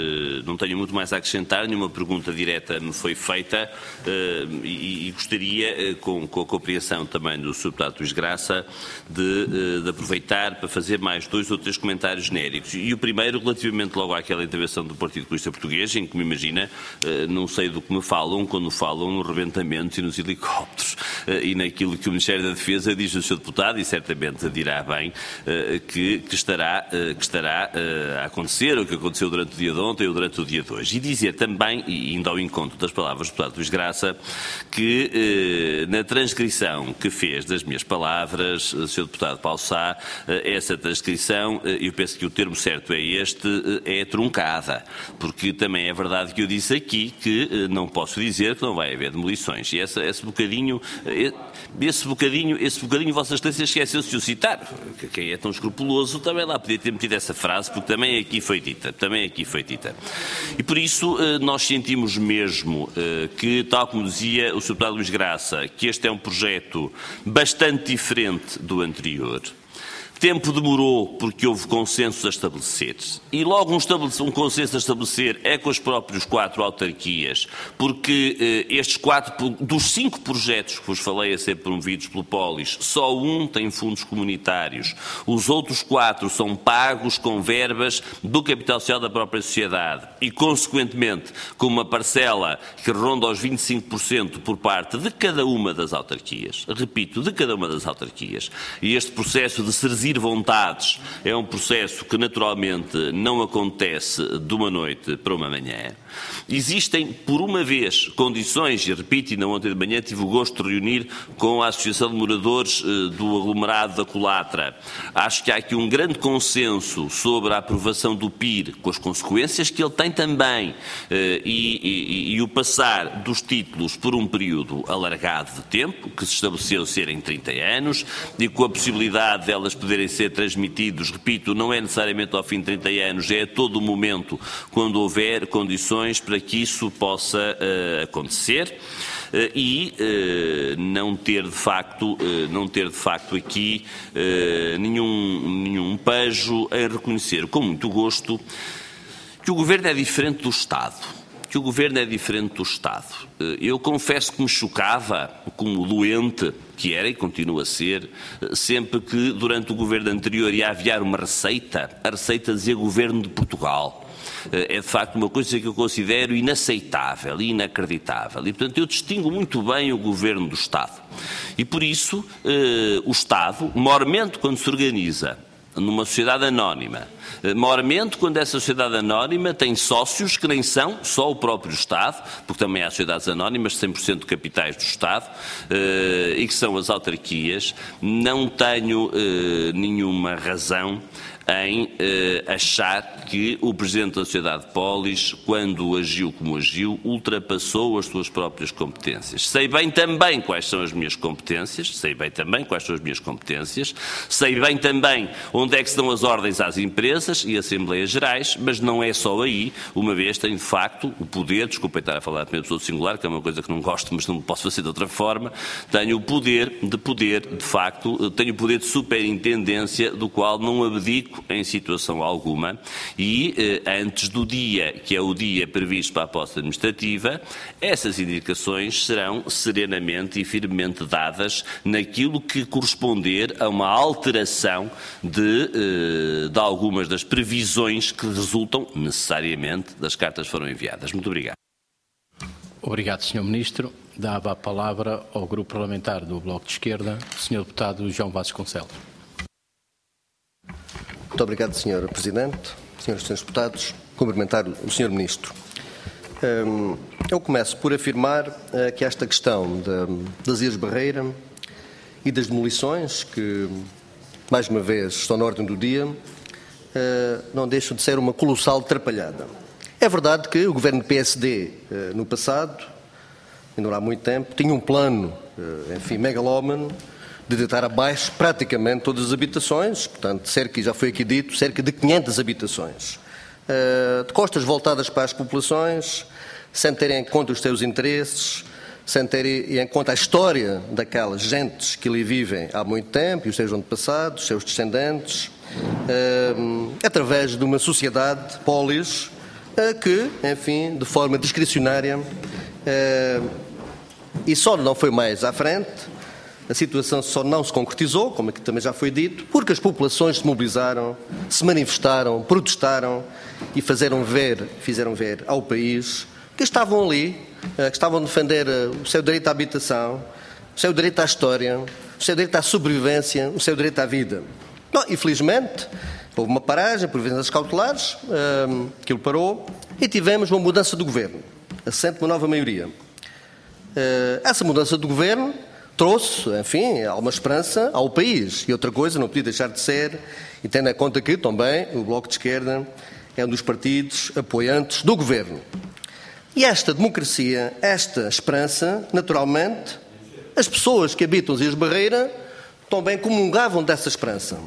nenhuma pergunta direta me foi feita e gostaria, com a compreensão também do Sr. Deputado Luís Graça, de aproveitar para fazer mais 2 ou 3 comentários genéricos. E o primeiro, relativamente logo àquela intervenção do Partido Comunista Português, em que me imagina, não sei do que me falam, quando falam no rebentamento e nos helicópteros, e naquilo que o Ministério da Defesa diz ao Sr. Deputado, e certamente dirá bem, que estará a acontecer, o que aconteceu durante o dia de ontem ou durante o dia de hoje. E dizer também, e indo ao encontro das palavras do deputado Luís Graça, que na transcrição que fez das minhas palavras, Sr. Deputado Paulo Sá, essa transcrição, eu penso que o termo certo é este, é truncada, porque também é verdade que eu disse aqui que não posso dizer que não vai haver demolições. E esse bocadinho Vossa Excelência esqueceu-se de o citar. Quem é tão escrupuloso também lá podia ter metido essa frase, porque também aqui foi dita. E por isso nós sentimos mesmo que, tal como dizia o Sr. Deputado Luís Graça, que este é um projeto bastante diferente do anterior. Tempo demorou porque houve consensos a estabelecer. E logo um consenso a estabelecer é com os próprios 4 autarquias, porque dos 5 projetos que vos falei a ser promovidos pelo Polis, só um tem fundos comunitários. Os outros 4 são pagos com verbas do capital social da própria sociedade e, consequentemente, com uma parcela que ronda aos 25% por parte de cada uma das autarquias. Repito, de cada uma das autarquias. E este processo de seduzir vontades é um processo que naturalmente não acontece de uma noite para uma manhã. Existem, por uma vez, condições, e repito, ainda ontem de manhã tive o gosto de reunir com a Associação de Moradores do aglomerado da Colatra. Acho que há aqui um grande consenso sobre a aprovação do PIR, com as consequências que ele tem também, e o passar dos títulos por um período alargado de tempo, que se estabeleceu ser em 30 anos, e com a possibilidade de elas poderem ser transmitidos, repito, não é necessariamente ao fim de 30 anos, é a todo o momento quando houver condições para que isso possa acontecer e não ter de facto aqui nenhum pejo em reconhecer com muito gosto que o Governo é diferente do Estado. Eu confesso que me chocava, como doente que era e continua a ser, sempre que durante o Governo anterior ia haver uma receita, a receita dizia Governo de Portugal. É de facto uma coisa que eu considero inaceitável e inacreditável. E, portanto, eu distingo muito bem o Governo do Estado. E, por isso, o Estado, maiormente quando se organiza numa sociedade anónima, maiormente quando essa sociedade anónima tem sócios que nem são só o próprio Estado, porque também há sociedades anónimas de 100% de capitais do Estado, e que são as autarquias, não tenho nenhuma razão em achar que o Presidente da Sociedade de Polis, quando agiu como agiu, ultrapassou as suas próprias competências. Sei bem também quais são as minhas competências, sei bem também onde é que se dão as ordens às empresas e Assembleias Gerais, mas não é só aí, uma vez tenho de facto o poder, desculpem estar a falar de pessoa singular, que é uma coisa que não gosto, mas não posso fazer de outra forma, tenho o poder de superintendência, do qual não abdico em situação alguma, e antes do dia, que é o dia previsto para a posse administrativa, essas indicações serão serenamente e firmemente dadas naquilo que corresponder a uma alteração de algumas das previsões que resultam necessariamente das cartas que foram enviadas. Muito obrigado. Obrigado, Sr. Ministro. Dava a palavra ao Grupo Parlamentar do Bloco de Esquerda, Sr. Deputado João Vasconcelos. Muito obrigado, Sr. Presidente, Srs. e Srs. Deputados. Cumprimentar o Sr. Ministro. Eu começo por afirmar que esta questão das Ilhas Barreira e das demolições, que mais uma vez estão na ordem do dia, não deixam de ser uma colossal atrapalhada. É verdade que o Governo PSD, no passado, ainda não há muito tempo, tinha um plano, megalómano, de deitar abaixo praticamente todas as habitações, portanto, já foi aqui dito, cerca de 500 habitações, de costas voltadas para as populações, sem terem em conta os seus interesses, sem terem em conta a história daquelas gentes que ali vivem há muito tempo, e os seus antepassados, os seus descendentes, através de uma sociedade polis que, enfim, de forma discricionária, e só não foi mais à frente, a situação só não se concretizou, como aqui também já foi dito, porque as populações se mobilizaram, se manifestaram, protestaram e fizeram ver ao país que estavam ali, que estavam a defender o seu direito à habitação, o seu direito à história, o seu direito à sobrevivência, o seu direito à vida. Não, infelizmente, houve uma paragem por vezes cautelares, aquilo parou, e tivemos uma mudança do governo, assente uma nova maioria. Essa mudança do governo trouxe, enfim, alguma esperança ao país. E outra coisa não podia deixar de ser, e tendo em conta que também o Bloco de Esquerda é um dos partidos apoiantes do governo. E esta democracia, esta esperança, naturalmente, as pessoas que habitam as Ilhas Barreira também comungavam dessa esperança.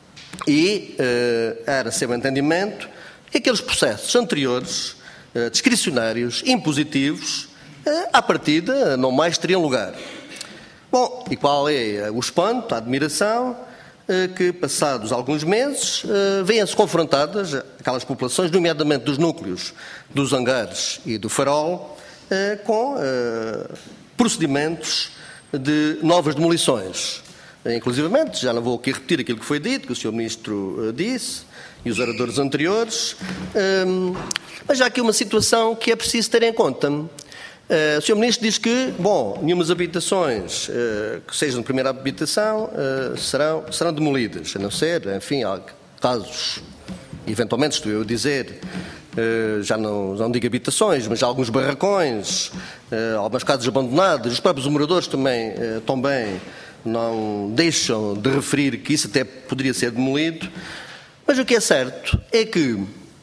E era seu entendimento que aqueles processos anteriores, discricionários, impositivos, à partida não mais teriam lugar. Bom, e qual é o espanto, a admiração, que passados alguns meses vêm-se confrontadas aquelas populações, nomeadamente dos núcleos dos Hangares e do Farol, com procedimentos de novas demolições. Inclusivamente, já não vou aqui repetir aquilo que foi dito, que o Sr. Ministro disse, e os oradores anteriores, mas há aqui uma situação que é preciso ter em conta. O Sr. Ministro diz que, bom, nenhumas habitações que sejam de primeira habitação serão demolidas, a não ser, enfim, há casos, eventualmente estou eu a dizer, já não digo habitações, mas alguns barracões, algumas casas abandonadas, os próprios moradores também não deixam de referir que isso até poderia ser demolido, mas o que é certo é que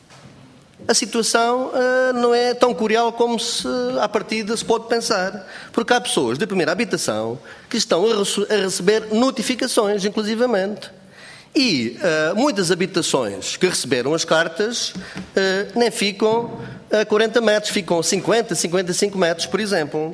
a situação não é tão cruel como à partida se pode pensar, porque há pessoas de primeira habitação que estão a receber notificações, inclusivamente. E muitas habitações que receberam as cartas nem ficam a 40 metros, ficam a 50, 55 metros, por exemplo.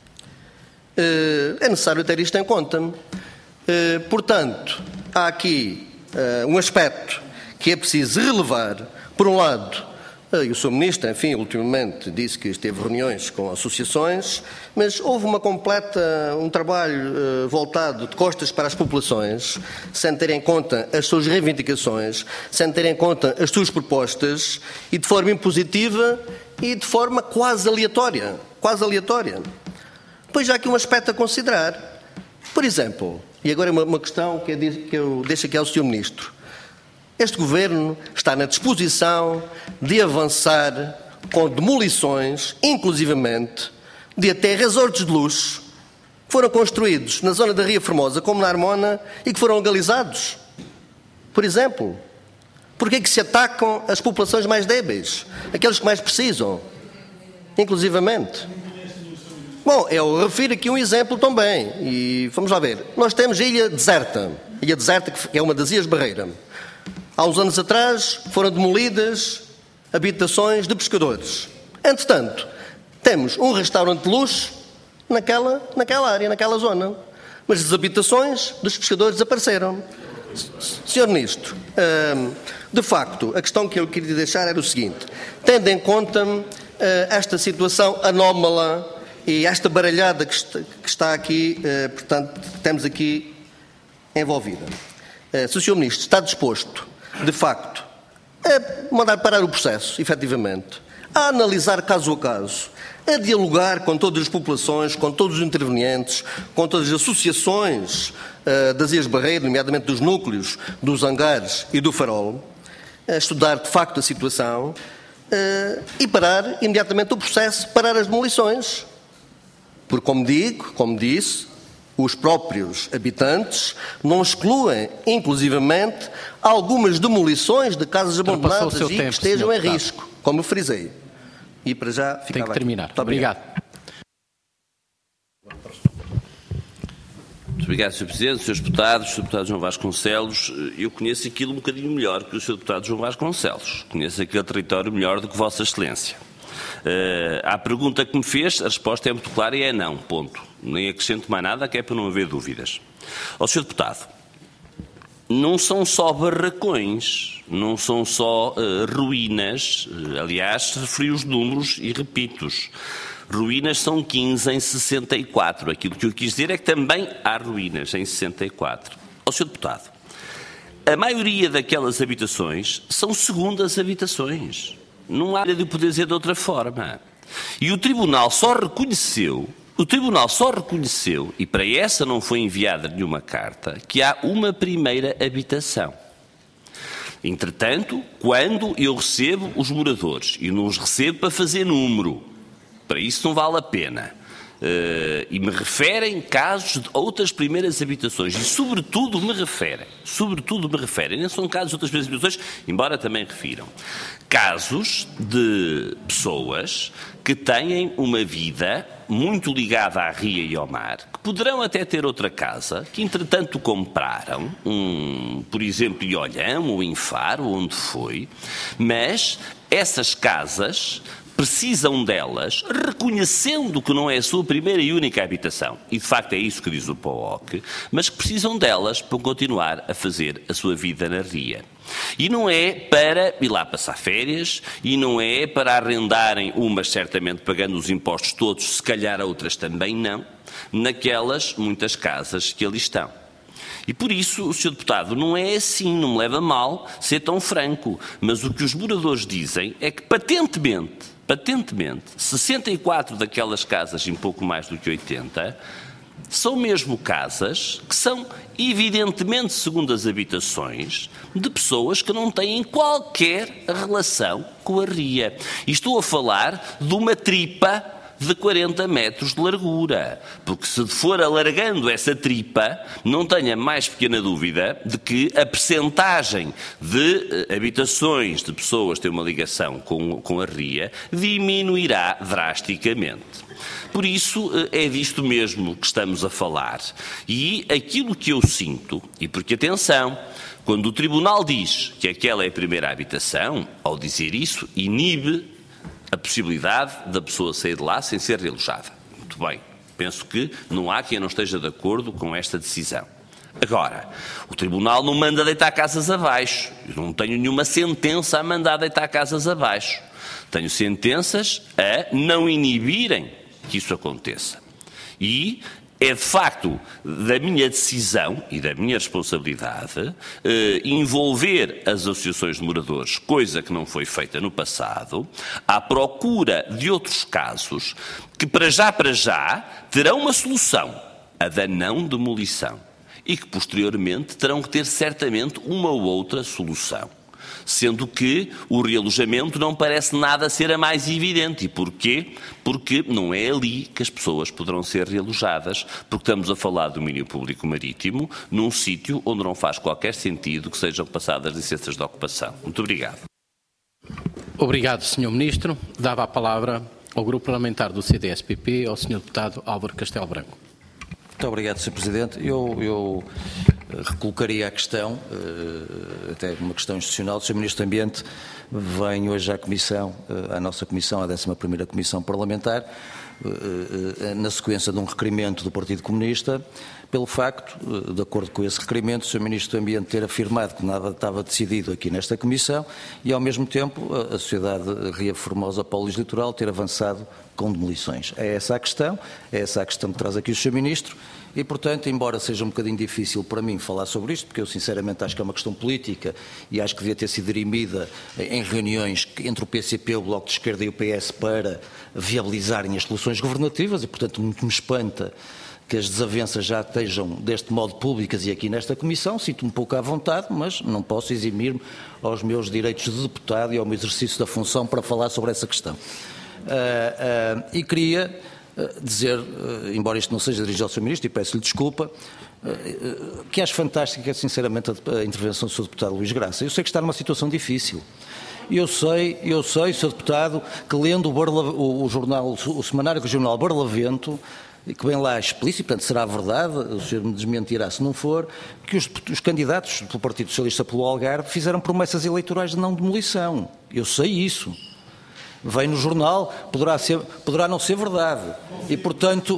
É necessário ter isto em conta. Portanto, há aqui um aspecto que é preciso relevar. Por um lado, e o Sr. Ministro, enfim, ultimamente disse que esteve reuniões com associações, mas houve um trabalho voltado de costas para as populações, sem ter em conta as suas reivindicações, sem ter em conta as suas propostas, e de forma impositiva e de forma quase aleatória. Pois há aqui um aspecto a considerar. Por exemplo, e agora é uma questão que eu deixo aqui ao Sr. Ministro. Este Governo está na disposição de avançar com demolições, inclusivamente, de até resorts de luxo, que foram construídos na zona da Ria Formosa, como na Armona, e que foram legalizados. Por exemplo, porque é que se atacam as populações mais débeis, aqueles que mais precisam, inclusivamente? Bom, eu refiro aqui um exemplo também, e vamos lá ver. Nós temos a Ilha Deserta, que é uma das Ilhas Barreira. Há uns anos atrás foram demolidas habitações de pescadores. Entretanto, temos um restaurante de luxo naquela área, naquela zona. Mas as habitações dos pescadores desapareceram. Sr. Ministro, de facto, a questão que eu queria deixar era o seguinte. Tendo em conta esta situação anómala e esta baralhada que está aqui, portanto, temos aqui envolvida. Se o Sr. Ministro está disposto, de facto, a mandar parar o processo, efetivamente, a analisar caso a caso, a dialogar com todas as populações, com todos os intervenientes, com todas as associações das Ilhas Barreira, nomeadamente dos núcleos, dos Hangares e do Farol, a estudar de facto a situação e parar imediatamente o processo, parar as demolições. Porque, como disse, os próprios habitantes não excluem, inclusivamente, algumas demolições de casas abandonadas e que estejam em risco, como eu frisei. E para já ficava. Tem que terminar. Muito obrigado. Muito obrigado, Sr. Presidente, Srs. Deputados, Sr. Deputado João Vasconcelos. Eu conheço aquilo um bocadinho melhor que o Sr. Deputado João Vasconcelos. Conheço aquele território melhor do que Vossa Excelência. À pergunta que me fez, a resposta é muito clara e é não, ponto. Nem acrescento mais nada, que é para não haver dúvidas. Ao Sr. Deputado, não são só barracões, não são só ruínas. Aliás, referi os números e repito-os. Ruínas são 15 em 64. Aquilo que eu quis dizer é que também há ruínas em 64. Ao Sr. Deputado, a maioria daquelas habitações são segundas habitações. Não há de o poder dizer de outra forma. E o Tribunal só reconheceu, e para essa não foi enviada nenhuma carta, que há uma primeira habitação. Entretanto, quando eu recebo os moradores, e não os recebo para fazer número, para isso não vale a pena, e me referem casos de outras primeiras habitações, e sobretudo me referem, nem são casos de outras primeiras habitações, embora também refiram, casos de pessoas que têm uma vida muito ligada à ria e ao mar, que poderão até ter outra casa, que entretanto compraram, por exemplo, em Olhão ou em Faro, onde foi, mas essas casas precisam delas, reconhecendo que não é a sua primeira e única habitação, e de facto é isso que diz o POOC, mas que precisam delas para continuar a fazer a sua vida na ria. E não é para ir lá passar férias, e não é para arrendarem umas certamente pagando os impostos todos, se calhar outras também não, naquelas muitas casas que ali estão. E por isso, o Sr. Deputado, não é assim, não me leva a mal ser tão franco, mas o que os moradores dizem é que patentemente, 64 daquelas casas, em pouco mais do que 80, são mesmo casas que são evidentemente segundas habitações de pessoas que não têm qualquer relação com a ria. E estou a falar de uma tripa de 40 metros de largura, porque se for alargando essa tripa, não tenha mais pequena dúvida de que a percentagem de habitações de pessoas que têm uma ligação com a ria diminuirá drasticamente. Por isso, é disto mesmo que estamos a falar. E aquilo que eu sinto, e porque, atenção, quando o Tribunal diz que aquela é a primeira habitação, ao dizer isso, inibe a possibilidade da pessoa sair de lá sem ser realojada. Muito bem. Penso que não há quem não esteja de acordo com esta decisão. Agora, o Tribunal não manda deitar casas abaixo. Eu não tenho nenhuma sentença a mandar deitar casas abaixo. Tenho sentenças a não inibirem que isso aconteça. E é de facto da minha decisão e da minha responsabilidade envolver as associações de moradores, coisa que não foi feita no passado, à procura de outros casos que para já terão uma solução, a da não demolição, e que posteriormente terão que ter certamente uma ou outra solução. Sendo que o realojamento não parece nada ser a mais evidente. E porquê? Porque não é ali que as pessoas poderão ser realojadas, porque estamos a falar do domínio público marítimo, num sítio onde não faz qualquer sentido que sejam passadas licenças de ocupação. Muito obrigado. Obrigado, Sr. Ministro. Dava a palavra ao Grupo Parlamentar do CDS-PP, ao Sr. Deputado Álvaro Castelo Branco. Muito obrigado, Sr. Presidente. Eu recolocaria a questão, até uma questão institucional. O Sr. Ministro do Ambiente vem hoje à Comissão, à nossa Comissão, à 11ª Comissão Parlamentar, na sequência de um requerimento do Partido Comunista, pelo facto, de acordo com esse requerimento, o Sr. Ministro do Ambiente ter afirmado que nada estava decidido aqui nesta Comissão e, ao mesmo tempo, a Sociedade Ria Formosa Polis Litoral ter avançado com demolições. É essa a questão que traz aqui o Sr. Ministro e, portanto, embora seja um bocadinho difícil para mim falar sobre isto, porque eu sinceramente acho que é uma questão política e acho que devia ter sido dirimida em reuniões entre o PCP, o Bloco de Esquerda e o PS para viabilizarem as soluções governativas e, portanto, muito me espanta que as desavenças já estejam deste modo públicas e aqui nesta Comissão. Sinto-me um pouco à vontade, mas não posso eximir-me aos meus direitos de deputado e ao meu exercício da função para falar sobre essa questão. E queria dizer, embora isto não seja dirigido ao Sr. Ministro, e peço-lhe desculpa, que acho fantástica, sinceramente, a intervenção do Sr. Deputado Luís Graça. Eu sei que está numa situação difícil. Eu sei, Sr. Deputado, que lendo o jornal, o semanário regional Barlavento, que vem lá explícito, portanto será verdade, o senhor me desmentirá se não for, que os candidatos do Partido Socialista pelo Algarve fizeram promessas eleitorais de não demolição. Eu sei isso. Vem no jornal, poderá não ser verdade. E portanto,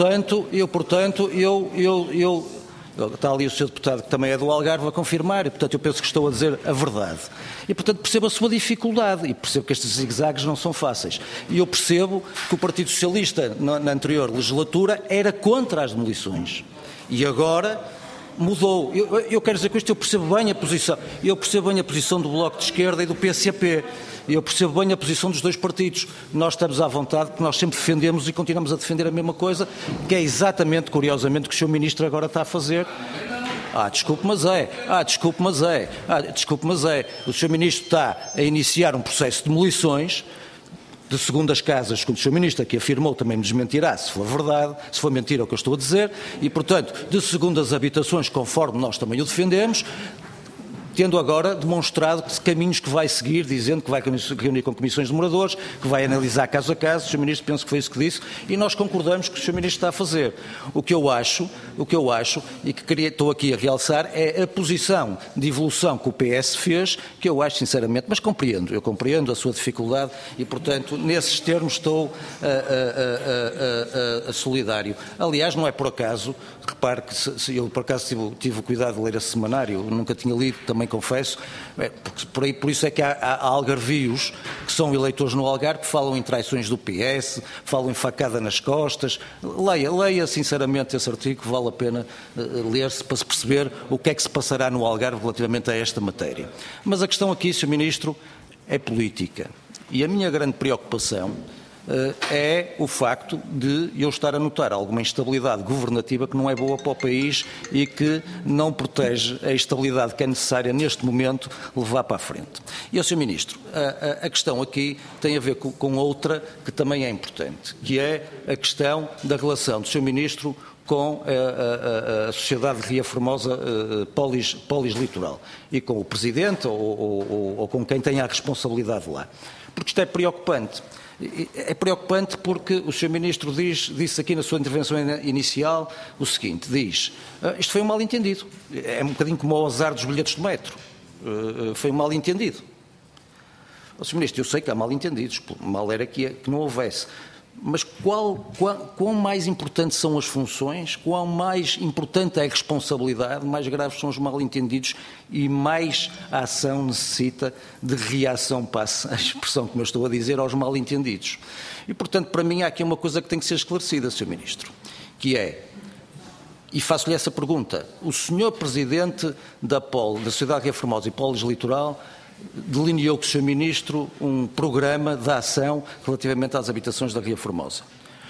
está ali o Sr. Deputado que também é do Algarve a confirmar, e portanto eu penso que estou a dizer a verdade. E portanto percebo a sua dificuldade e percebo que estes zigue-zagues não são fáceis. E eu percebo que o Partido Socialista na anterior legislatura era contra as demolições. E agora mudou. Eu quero dizer com isto, eu percebo bem a posição do Bloco de Esquerda e do PCP. Eu percebo bem a posição dos dois partidos. Nós estamos à vontade, porque nós sempre defendemos e continuamos a defender a mesma coisa, que é exatamente, curiosamente, o que o Sr. Ministro agora está a fazer. Desculpe, mas é. O Sr. Ministro está a iniciar um processo de demolições de segundas casas, como o Sr. Ministro aqui afirmou, também me desmentirá se for verdade, se for mentira o que eu estou a dizer, e, portanto, de segundas habitações, conforme nós também o defendemos, tendo agora demonstrado que caminhos que vai seguir, dizendo que vai reunir com comissões de moradores, que vai analisar caso a caso. O Sr. Ministro penso que foi isso que disse, e nós concordamos que o Sr. Ministro está a fazer. O que eu acho, e que estou aqui a realçar, é a posição de evolução que o PS fez, que eu acho sinceramente, mas eu compreendo a sua dificuldade e, portanto, nesses termos estou a solidário. Aliás, não é por acaso, repare que eu por acaso tive o cuidado de ler esse semanário, nunca tinha lido, também confesso, por isso é que há algarvios que são eleitores no Algarve que falam em traições do PS, falam em facada nas costas. Leia sinceramente esse artigo, vale a pena ler-se para se perceber o que é que se passará no Algarve relativamente a esta matéria. Mas a questão aqui, Sr. Ministro, é política. E a minha grande preocupação é o facto de eu estar a notar alguma instabilidade governativa que não é boa para o país e que não protege a estabilidade que é necessária neste momento levar para a frente. E, Sr. Ministro, a questão aqui tem a ver com outra que também é importante, que é a questão da relação do Sr. Ministro com a Sociedade de Ria Formosa Polis-Litoral e com o Presidente ou com quem tenha a responsabilidade lá. Porque isto é preocupante. É preocupante porque o Sr. Ministro disse aqui na sua intervenção inicial o seguinte, isto foi um mal-entendido. É um bocadinho como o azar dos bilhetes do metro. Foi um mal-entendido. Sr. Ministro, eu sei que há mal-entendidos, mal era que não houvesse. Mas quão mais importantes são as funções, quão mais importante é a responsabilidade, mais graves são os mal-entendidos e mais a ação necessita de reação, passa a expressão como eu estou a dizer, aos mal-entendidos. E, portanto, para mim há aqui uma coisa que tem que ser esclarecida, Sr. Ministro, que é, e faço-lhe essa pergunta, o Sr. Presidente da Sociedade de Ria Formosa e Polis Litoral delineou com o Sr. Ministro um programa de ação relativamente às habitações da Ria Formosa.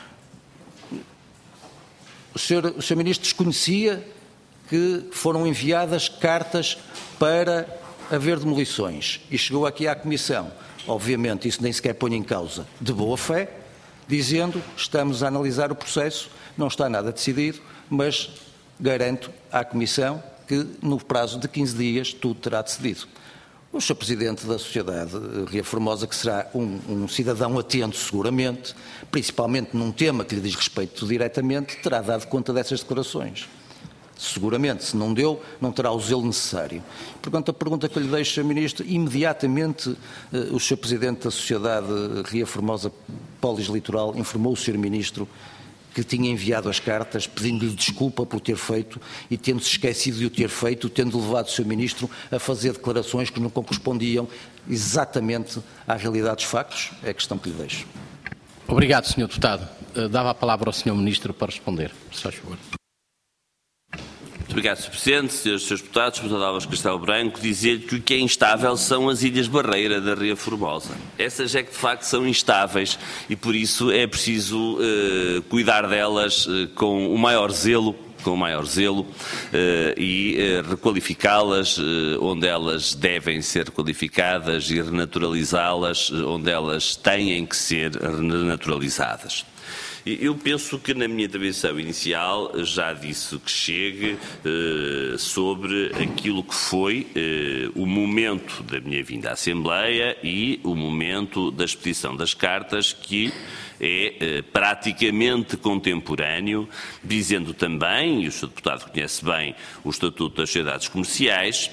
O Sr. Ministro desconhecia que foram enviadas cartas para haver demolições e chegou aqui à Comissão. Obviamente, isso nem sequer põe em causa, de boa fé, dizendo estamos a analisar o processo, não está nada decidido, mas garanto à Comissão que no prazo de 15 dias tudo terá decidido. O Sr. Presidente da Sociedade Ria Formosa, que será um cidadão atento seguramente, principalmente num tema que lhe diz respeito diretamente, terá dado conta dessas declarações. Seguramente, se não deu, não terá o zelo necessário. Portanto, a pergunta que eu lhe deixo, Sr. Ministro, imediatamente o Sr. Presidente da Sociedade Ria Formosa Polis Litoral informou o Sr. Ministro que tinha enviado as cartas pedindo-lhe desculpa por ter feito e tendo-se esquecido de o ter feito, tendo levado o Sr. Ministro a fazer declarações que não correspondiam exatamente à realidade dos factos? É a questão que lhe deixo. Obrigado, Sr. Deputado. Dava a palavra ao Sr. Ministro para responder, se faz favor. Muito obrigado, Sr. Presidente, Srs. Deputados, Deputado Álvares Castelo Branco, dizer-lhe que o que é instável são as Ilhas Barreira da Ria Formosa. Essas é que de facto são instáveis e por isso é preciso cuidar delas com o maior zelo e requalificá-las onde elas devem ser requalificadas e renaturalizá-las onde elas têm que ser renaturalizadas. Eu penso que na minha intervenção inicial já disse que chegue sobre aquilo que foi o momento da minha vinda à Assembleia e o momento da expedição das cartas, que é praticamente contemporâneo, dizendo também, e o Sr. Deputado conhece bem o Estatuto das Sociedades Comerciais,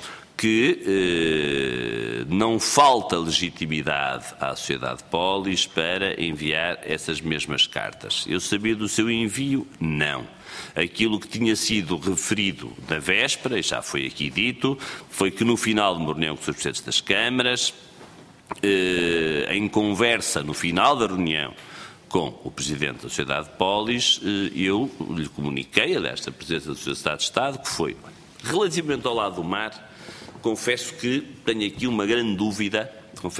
que não falta legitimidade à Sociedade Polis para enviar essas mesmas cartas. Eu sabia do seu envio? Não. Aquilo que tinha sido referido na véspera, e já foi aqui dito, foi que no final de uma reunião com os presidentes das câmaras, em conversa no final da reunião com o Presidente da Sociedade Polis, eu lhe comuniquei, a desta Presidência da Sociedade de Estado, que foi, relativamente ao lado do mar, confesso que tenho aqui uma grande dúvida.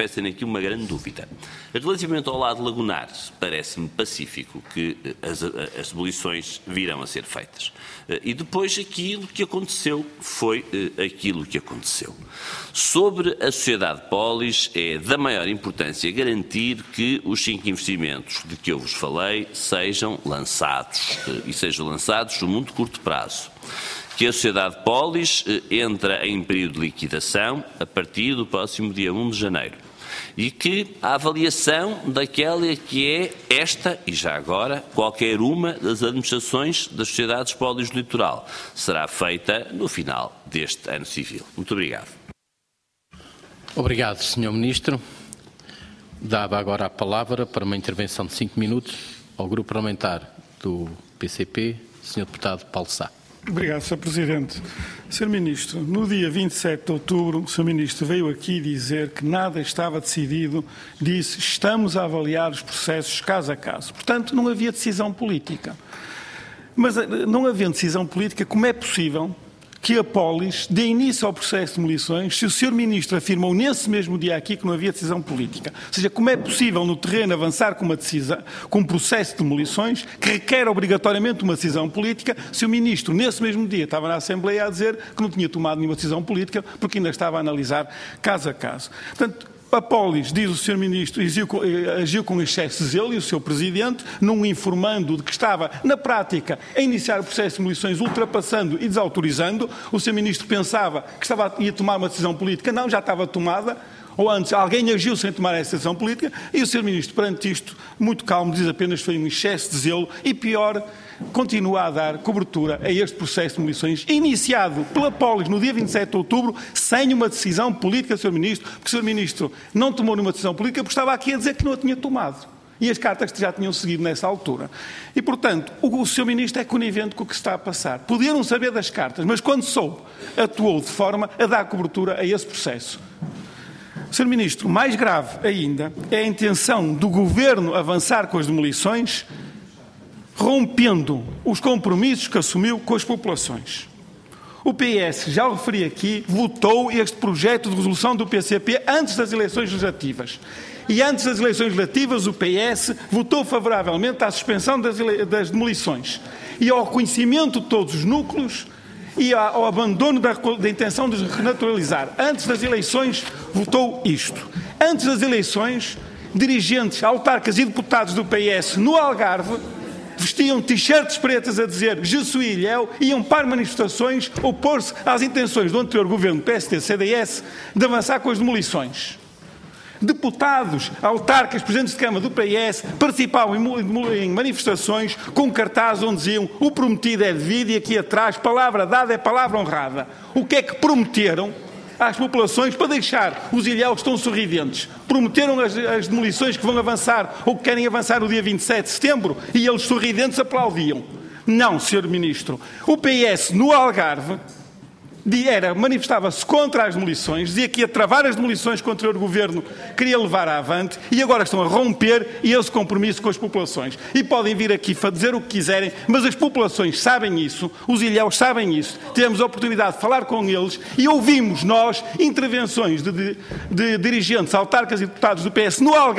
Relativamente ao lado lagunar, parece-me pacífico que as demolições virão a ser feitas. E depois aquilo que aconteceu foi aquilo que aconteceu. Sobre a Sociedade Polis, é da maior importância garantir que os 5 investimentos de que eu vos falei sejam lançados, e sejam lançados no muito curto prazo. Que a Sociedade Polis entra em período de liquidação a partir do próximo dia 1 de janeiro. E que a avaliação daquela que é esta, e já agora, qualquer uma das administrações das Sociedades Polis do Litoral, será feita no final deste ano civil. Muito obrigado. Obrigado, Sr. Ministro. Dava agora a palavra para uma intervenção de 5 minutos ao Grupo Parlamentar do PCP, Sr. Deputado Paulo Sá. Obrigado, Sr. Presidente. Sr. Ministro, no dia 27 de outubro, o Sr. Ministro veio aqui dizer que nada estava decidido, disse estamos a avaliar os processos caso a caso. Portanto, não havia decisão política. Mas não havendo decisão política, como é possível que a Polis dê início ao processo de demolições se o Sr. Ministro afirmou nesse mesmo dia aqui que não havia decisão política? Ou seja, como é possível no terreno avançar com um processo de demolições que requer obrigatoriamente uma decisão política se o Ministro nesse mesmo dia estava na Assembleia a dizer que não tinha tomado nenhuma decisão política porque ainda estava a analisar caso a caso? Portanto, a Polis, diz o Sr. Ministro, agiu com excesso de zelo e o seu Presidente, não informando de que estava, na prática, a iniciar o processo de demolições, ultrapassando e desautorizando. O Sr. Ministro pensava que ia tomar uma decisão política. Não, já estava tomada. Ou antes, alguém agiu sem tomar essa decisão política e o Sr. Ministro, perante isto, muito calmo, diz apenas que foi um excesso de zelo e, pior, continua a dar cobertura a este processo de demolições iniciado pela Polis no dia 27 de outubro sem uma decisão política, Sr. Ministro, porque o Sr. Ministro não tomou nenhuma decisão política porque estava aqui a dizer que não a tinha tomado. E as cartas que já tinham seguido nessa altura. E, portanto, o Sr. Ministro é conivente com o que se está a passar. Podiam saber das cartas, mas quando soube, atuou de forma a dar cobertura a esse processo. Sr. Ministro, mais grave ainda é a intenção do Governo avançar com as demolições, rompendo os compromissos que assumiu com as populações. O PS, já o referi aqui, votou este projeto de resolução do PCP antes das eleições legislativas. E antes das eleições legislativas, o PS votou favoravelmente à suspensão das demolições e ao reconhecimento de todos os núcleos e ao abandono da intenção de renaturalizar. Antes das eleições, votou isto. Antes das eleições, dirigentes, autarcas e deputados do PS no Algarve vestiam t-shirts pretas a dizer "Je suis Ilhéu", iam para manifestações opor-se às intenções do anterior governo PSD-CDS de avançar com as demolições. Deputados, autarcas, presidentes de Câmara do PS participavam em manifestações com cartazes onde diziam "o prometido é devido" e aqui atrás "palavra dada é palavra honrada". O que é que prometeram às populações para deixar os ilhéus que estão sorridentes? Prometeram as demolições que vão avançar ou que querem avançar no dia 27 de setembro e eles sorridentes aplaudiam. Não, Sr. Ministro. O PS no Algarve manifestava-se contra as demolições, dizia que ia travar as demolições que o anterior governo queria levar avante e agora estão a romper esse compromisso com as populações. E podem vir aqui dizer o que quiserem, mas as populações sabem isso, os ilhéus sabem isso. Tivemos a oportunidade de falar com eles e ouvimos nós intervenções de dirigentes, autarcas e deputados do PS no Algarve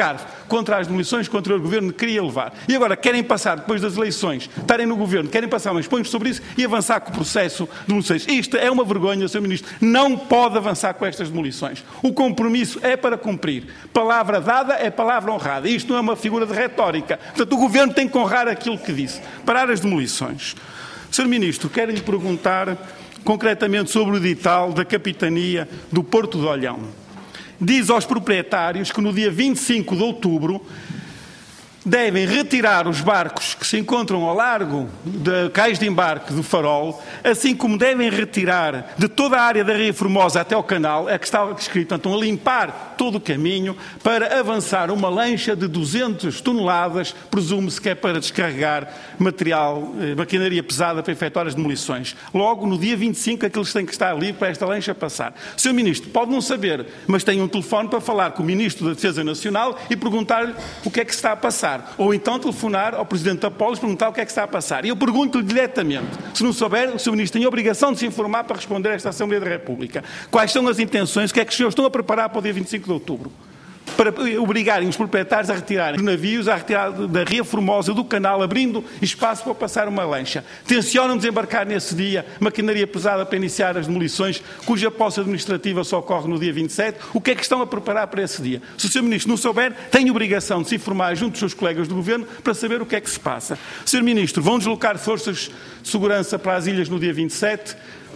contra as demolições que o anterior Governo queria levar. E agora querem passar, depois das eleições, estarem no Governo, querem passar mas põem sobre isso e avançar com o processo de demolições. Isto é uma vergonha, Sr. Ministro. Não pode avançar com estas demolições. O compromisso é para cumprir. Palavra dada é palavra honrada. Isto não é uma figura de retórica. Portanto, o Governo tem que honrar aquilo que disse. Parar as demolições. Sr. Ministro, quero lhe perguntar concretamente sobre o edital da Capitania do Porto de Olhão. Diz aos proprietários que no dia 25 de outubro devem retirar os barcos que se encontram ao largo de cais de embarque do Farol, assim como devem retirar de toda a área da Ria Formosa até ao canal, é que está escrito, então, a limpar todo o caminho para avançar uma lancha de 200 toneladas, presume-se que é para descarregar material, maquinaria pesada para efetuar as demolições. Logo, no dia 25, aqueles têm que estar ali para esta lancha passar. Sr. Ministro, pode não saber, mas tem um telefone para falar com o Ministro da Defesa Nacional e perguntar-lhe o que é que se está a passar. Ou então telefonar ao Presidente da Polis e perguntar o que é que está a passar. E eu pergunto-lhe diretamente, se não souber, o Sr. Ministro tem a obrigação de se informar para responder a esta Assembleia da República. Quais são as intenções, o que é que os senhores estão a preparar para o dia 25 de outubro? Para obrigarem os proprietários a retirarem os navios, a retirar da Ria Formosa do canal, abrindo espaço para passar uma lancha. Tencionam desembarcar nesse dia maquinaria pesada para iniciar as demolições, cuja posse administrativa só ocorre no dia 27. O que é que estão a preparar para esse dia? Se o Sr. Ministro não souber, tem obrigação de se informar junto dos seus colegas do Governo para saber o que é que se passa. Sr. Ministro, vão deslocar forças de segurança para as ilhas no dia 27?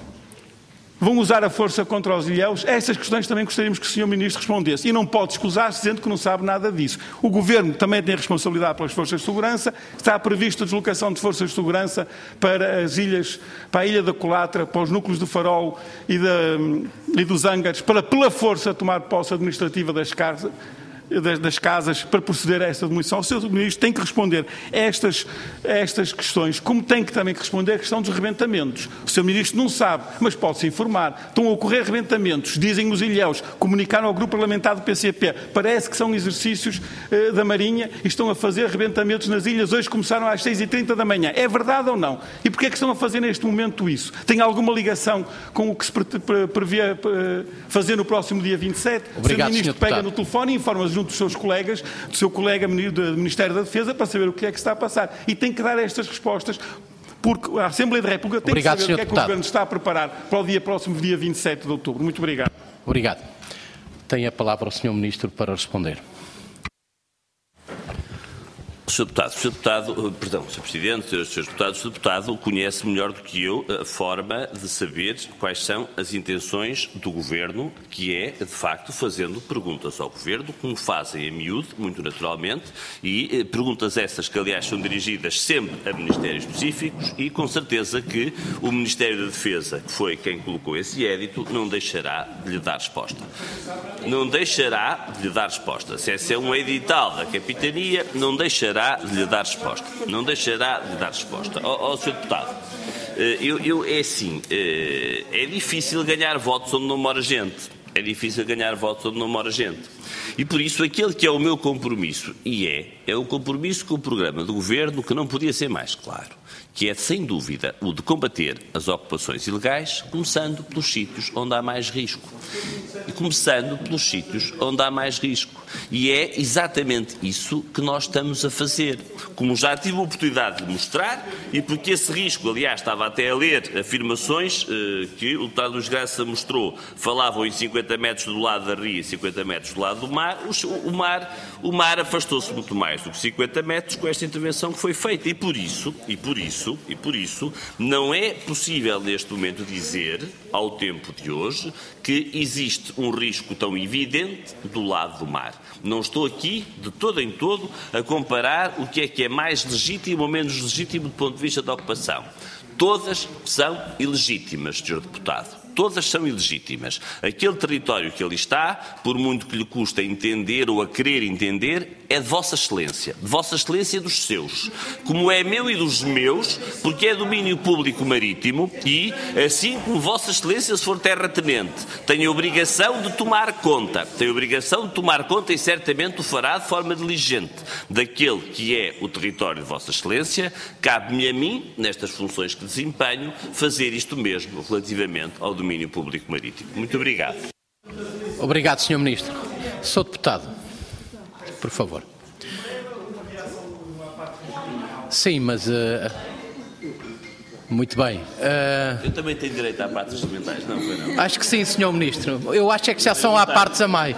Vão usar a força contra os ilhéus? Estas questões também gostaríamos que o Sr. Ministro respondesse. E não pode escusar-se dizendo que não sabe nada disso. O Governo também tem responsabilidade pelas forças de segurança. Está prevista a deslocação de forças de segurança para as ilhas, para a Ilha da Colatra, para os núcleos do Farol e dos Ângares, para pela força tomar posse administrativa das casas para proceder a esta demolição. O Sr. Ministro tem que responder a estas questões, como tem que também responder a questão dos rebentamentos. O Sr. Ministro não sabe, mas pode-se informar. Estão a ocorrer rebentamentos, dizem os ilhéus, comunicaram ao grupo parlamentar do PCP, parece que são exercícios da Marinha e estão a fazer rebentamentos nas ilhas. Hoje começaram às 6h30 da manhã. É verdade ou não? E porquê é que estão a fazer neste momento isso? Tem alguma ligação com o que se prevê fazer no próximo dia 27? Obrigado, o Sr. Ministro pega no telefone e informa junto dos seus colegas, do seu colega do Ministério da Defesa, para saber o que é que está a passar. E tem que dar estas respostas, porque a Assembleia da República tem que saber o que é que o Governo está a preparar para o próximo dia 27 de outubro. Muito obrigado. Obrigado. Tem a palavra o Sr. Ministro para responder. Sr. Presidente, Srs. Deputados, o deputado conhece melhor do que eu a forma de saber quais são as intenções do Governo, que é, de facto, fazendo perguntas ao Governo, como fazem a miúdo, muito naturalmente, e perguntas essas que, aliás, são dirigidas sempre a ministérios específicos e, com certeza, que o Ministério da Defesa, que foi quem colocou esse édito, não deixará de lhe dar resposta. Não deixará de lhe dar resposta. Se esse é um edital da Capitania, não deixará de lhe dar resposta. Não deixará de lhe dar resposta. Sr. Deputado, é assim, é difícil ganhar votos onde não mora gente. É difícil ganhar votos onde não mora gente. E por isso aquele que é o meu compromisso, é o compromisso com o programa do Governo que não podia ser mais claro, que é, sem dúvida, o de combater as ocupações ilegais, começando pelos sítios onde há mais risco. E é exatamente isso que nós estamos a fazer. Como já tive a oportunidade de mostrar, e porque esse risco, aliás, estava até a ler afirmações que o deputado Luís Graça mostrou, falavam em 50 metros do lado da ria e 50 metros do lado do mar, o mar afastou-se muito mais do que 50 metros com esta intervenção que foi feita. E por isso, não é possível neste momento dizer, ao tempo de hoje, que existe um risco tão evidente do lado do mar. Não estou aqui, de todo em todo, a comparar o que é mais legítimo ou menos legítimo do ponto de vista da ocupação. Todas são ilegítimas, Sr. Deputado. Todas são ilegítimas. Aquele território que ali está, por muito que lhe custa entender ou a querer entender, é de Vossa Excelência. De Vossa Excelência e dos seus. Como é meu e dos meus, porque é domínio público marítimo e, assim como Vossa Excelência, se for terra-tenente, tem a obrigação de tomar conta. Tem a obrigação de tomar conta e certamente o fará de forma diligente daquele que é o território de Vossa Excelência. Cabe-me a mim, nestas funções que desempenho, fazer isto mesmo relativamente ao domínio público marítimo. Muito obrigado. Obrigado, Sr. Ministro. Sr. Deputado, por favor. Sim, mas... muito bem. Eu também tenho direito à parte dos mentais, não? Acho que sim, Sr. Ministro. Eu acho é que já são à partes a mais.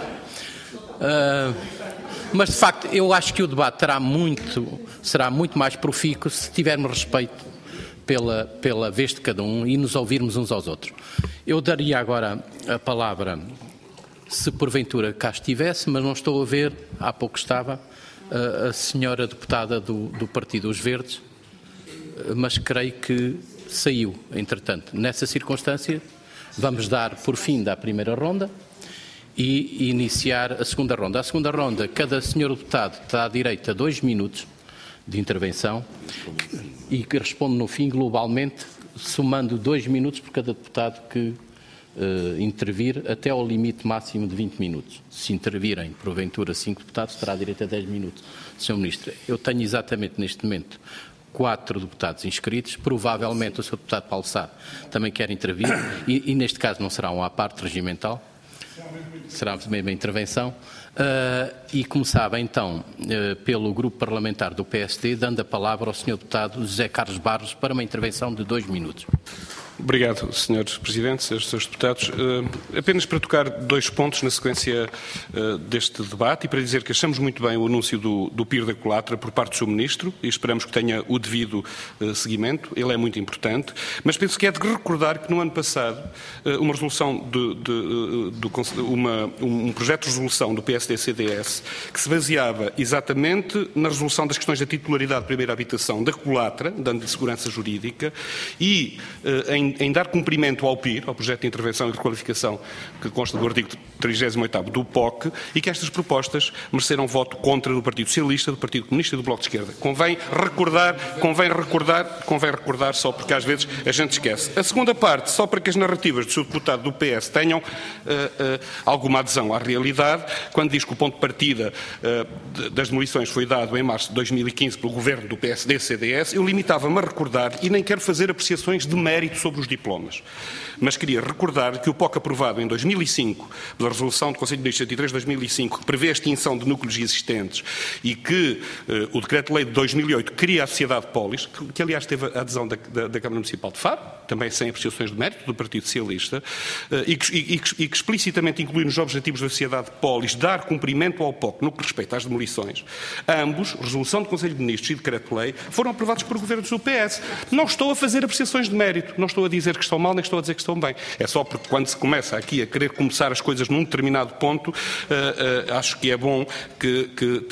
Mas, de facto, eu acho que o debate será muito mais profícuo se tivermos respeito pela vez de cada um e nos ouvirmos uns aos outros. Eu daria agora a palavra, se porventura cá estivesse, mas não estou a ver, há pouco estava, a senhora deputada do Partido dos Verdes, mas creio que saiu, entretanto. Nessa circunstância, vamos dar por fim da primeira ronda e iniciar a segunda ronda. A segunda ronda, cada senhor deputado está direito a 2 minutos de intervenção e que responde no fim globalmente, somando 2 minutos por cada deputado que intervir, até ao limite máximo de 20 minutos. Se intervirem, porventura, 5 deputados, terá direito a 10 minutos. Sr. Ministro, eu tenho exatamente neste momento 4 deputados inscritos, provavelmente o Sr. Deputado Paulo Sá também quer intervir, e neste caso não será um à parte regimental, será a mesma intervenção, e começava então pelo Grupo Parlamentar do PSD, dando a palavra ao Sr. Deputado José Carlos Barros para uma intervenção de 2 minutos. Obrigado, Sr. Presidente, Srs. Deputados. Apenas para tocar 2 pontos na sequência deste debate e para dizer que achamos muito bem o anúncio do PIR da Colatra por parte do Sr. Ministro e esperamos que tenha o devido seguimento. Ele é muito importante, mas penso que é de recordar que no ano passado uma resolução um projeto de resolução do PSD-CDS que se baseava exatamente na resolução das questões da titularidade de primeira habitação da Colatra, dando-lhe segurança jurídica, e em dar cumprimento ao PIR, ao Projeto de Intervenção e Requalificação, que consta do artigo 38º do POC, e que estas propostas mereceram voto contra do Partido Socialista, do Partido Comunista e do Bloco de Esquerda. Convém recordar só porque às vezes a gente esquece. A segunda parte, só para que as narrativas do Sr. Deputado do PS tenham alguma adesão à realidade, quando diz que o ponto de partida das demolições foi dado em março de 2015 pelo Governo do PSD-CDS, eu limitava-me a recordar, e nem quero fazer apreciações de mérito sobre os diplomas, mas queria recordar que o POC aprovado em 2005, pela resolução do Conselho de Ministros 83 de 2005, que prevê a extinção de núcleos existentes e que o Decreto-Lei de 2008 cria a Sociedade Polis, que aliás teve a adesão da Câmara Municipal de Faro, também sem apreciações de mérito do Partido Socialista, e que explicitamente inclui nos objetivos da Sociedade Polis dar cumprimento ao POC no que respeita às demolições, ambos, resolução do Conselho de Ministros e Decreto-Lei, foram aprovados por governos do PS. Não estou a fazer apreciações de mérito, não estou a dizer que estão mal, nem estou a dizer que estão bem. É só porque quando se começa aqui a querer começar as coisas num determinado ponto, acho que é bom que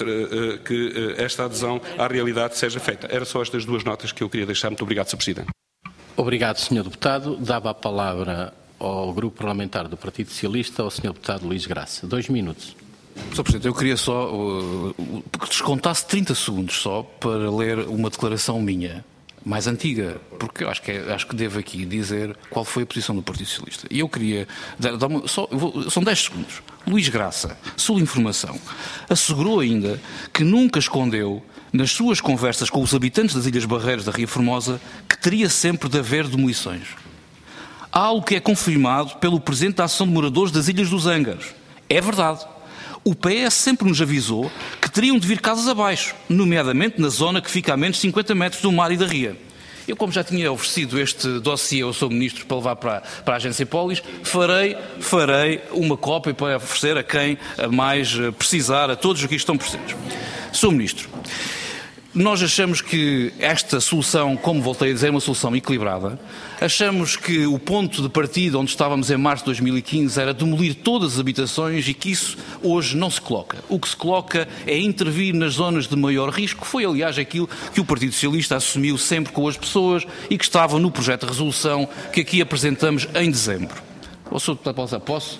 esta adesão à realidade seja feita. Era só estas 2 notas que eu queria deixar. Muito obrigado, Sr. Presidente. Obrigado, Sr. Deputado. Dava a palavra ao Grupo Parlamentar do Partido Socialista, ao Sr. Deputado Luís Graça. 2 minutos. Sr. Presidente, eu queria só que descontasse 30 segundos só para ler uma declaração minha, mais antiga, porque eu acho que devo aqui dizer qual foi a posição do Partido Socialista. E eu queria são 10 segundos. Luís Graça, Sul Informação, assegurou ainda que nunca escondeu, nas suas conversas com os habitantes das Ilhas Barreiras da Ria Formosa, que teria sempre de haver demolições. Algo que é confirmado pelo Presidente da Associação de Moradores das Ilhas dos Ângaros. É verdade. O PS sempre nos avisou que teriam de vir casas abaixo, nomeadamente na zona que fica a menos de 50 metros do mar e da ria. Eu, como já tinha oferecido este dossiê ao Sr. Ministro para levar para a Agência Polis, farei uma cópia para oferecer a quem a mais precisar, a todos os que estão presentes. Sr. Ministro, nós achamos que esta solução, como voltei a dizer, é uma solução equilibrada. Achamos que o ponto de partida onde estávamos em março de 2015 era demolir todas as habitações e que isso hoje não se coloca. O que se coloca é intervir nas zonas de maior risco. Foi, aliás, aquilo que o Partido Socialista assumiu sempre com as pessoas e que estava no projeto de resolução que aqui apresentamos em dezembro. O Sr. Deputado Paulo Sá, posso?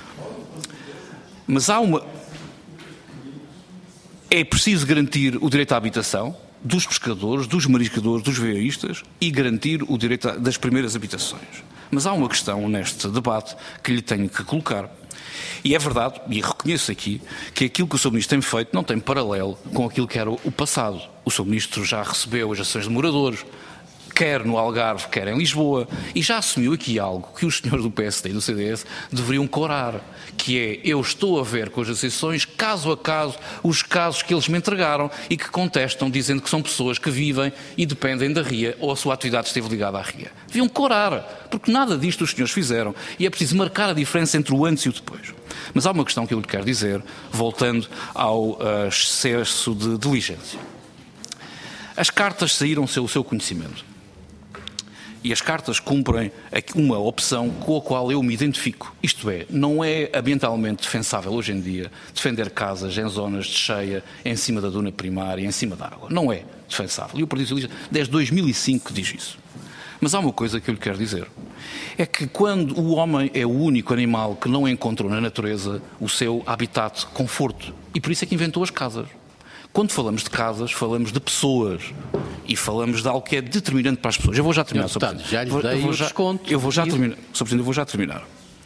Mas é preciso garantir o direito à habitação dos pescadores, dos mariscadores, dos veístas e garantir o direito das primeiras habitações. Mas há uma questão neste debate que lhe tenho que colocar. E é verdade, e reconheço aqui, que aquilo que o Sr. Ministro tem feito não tem paralelo com aquilo que era o passado. O Sr. Ministro já recebeu as ações de moradores, quer no Algarve, quer em Lisboa, e já assumiu aqui algo que os senhores do PSD e do CDS deveriam corar, que é: eu estou a ver com as associações, caso a caso, os casos que eles me entregaram e que contestam, dizendo que são pessoas que vivem e dependem da RIA ou a sua atividade esteve ligada à RIA. Deviam corar, porque nada disto os senhores fizeram e é preciso marcar a diferença entre o antes e o depois. Mas há uma questão que eu lhe quero dizer, voltando ao excesso de diligência. As cartas saíram sem o seu conhecimento. E as cartas cumprem uma opção com a qual eu me identifico. Isto é, não é ambientalmente defensável hoje em dia defender casas em zonas de cheia, em cima da duna primária, em cima da água. Não é defensável. E o Partido Socialista, desde 2005, diz isso. Mas há uma coisa que eu lhe quero dizer. É que quando o homem é o único animal que não encontrou na natureza o seu habitat conforto, e por isso é que inventou as casas. Quando falamos de casas, falamos de pessoas e falamos de algo que é determinante para as pessoas. Eu vou já terminar, Sr. Presidente. Já lhe dei o desconto. Eu vou já terminar, Sr. Presidente, eu vou já terminar.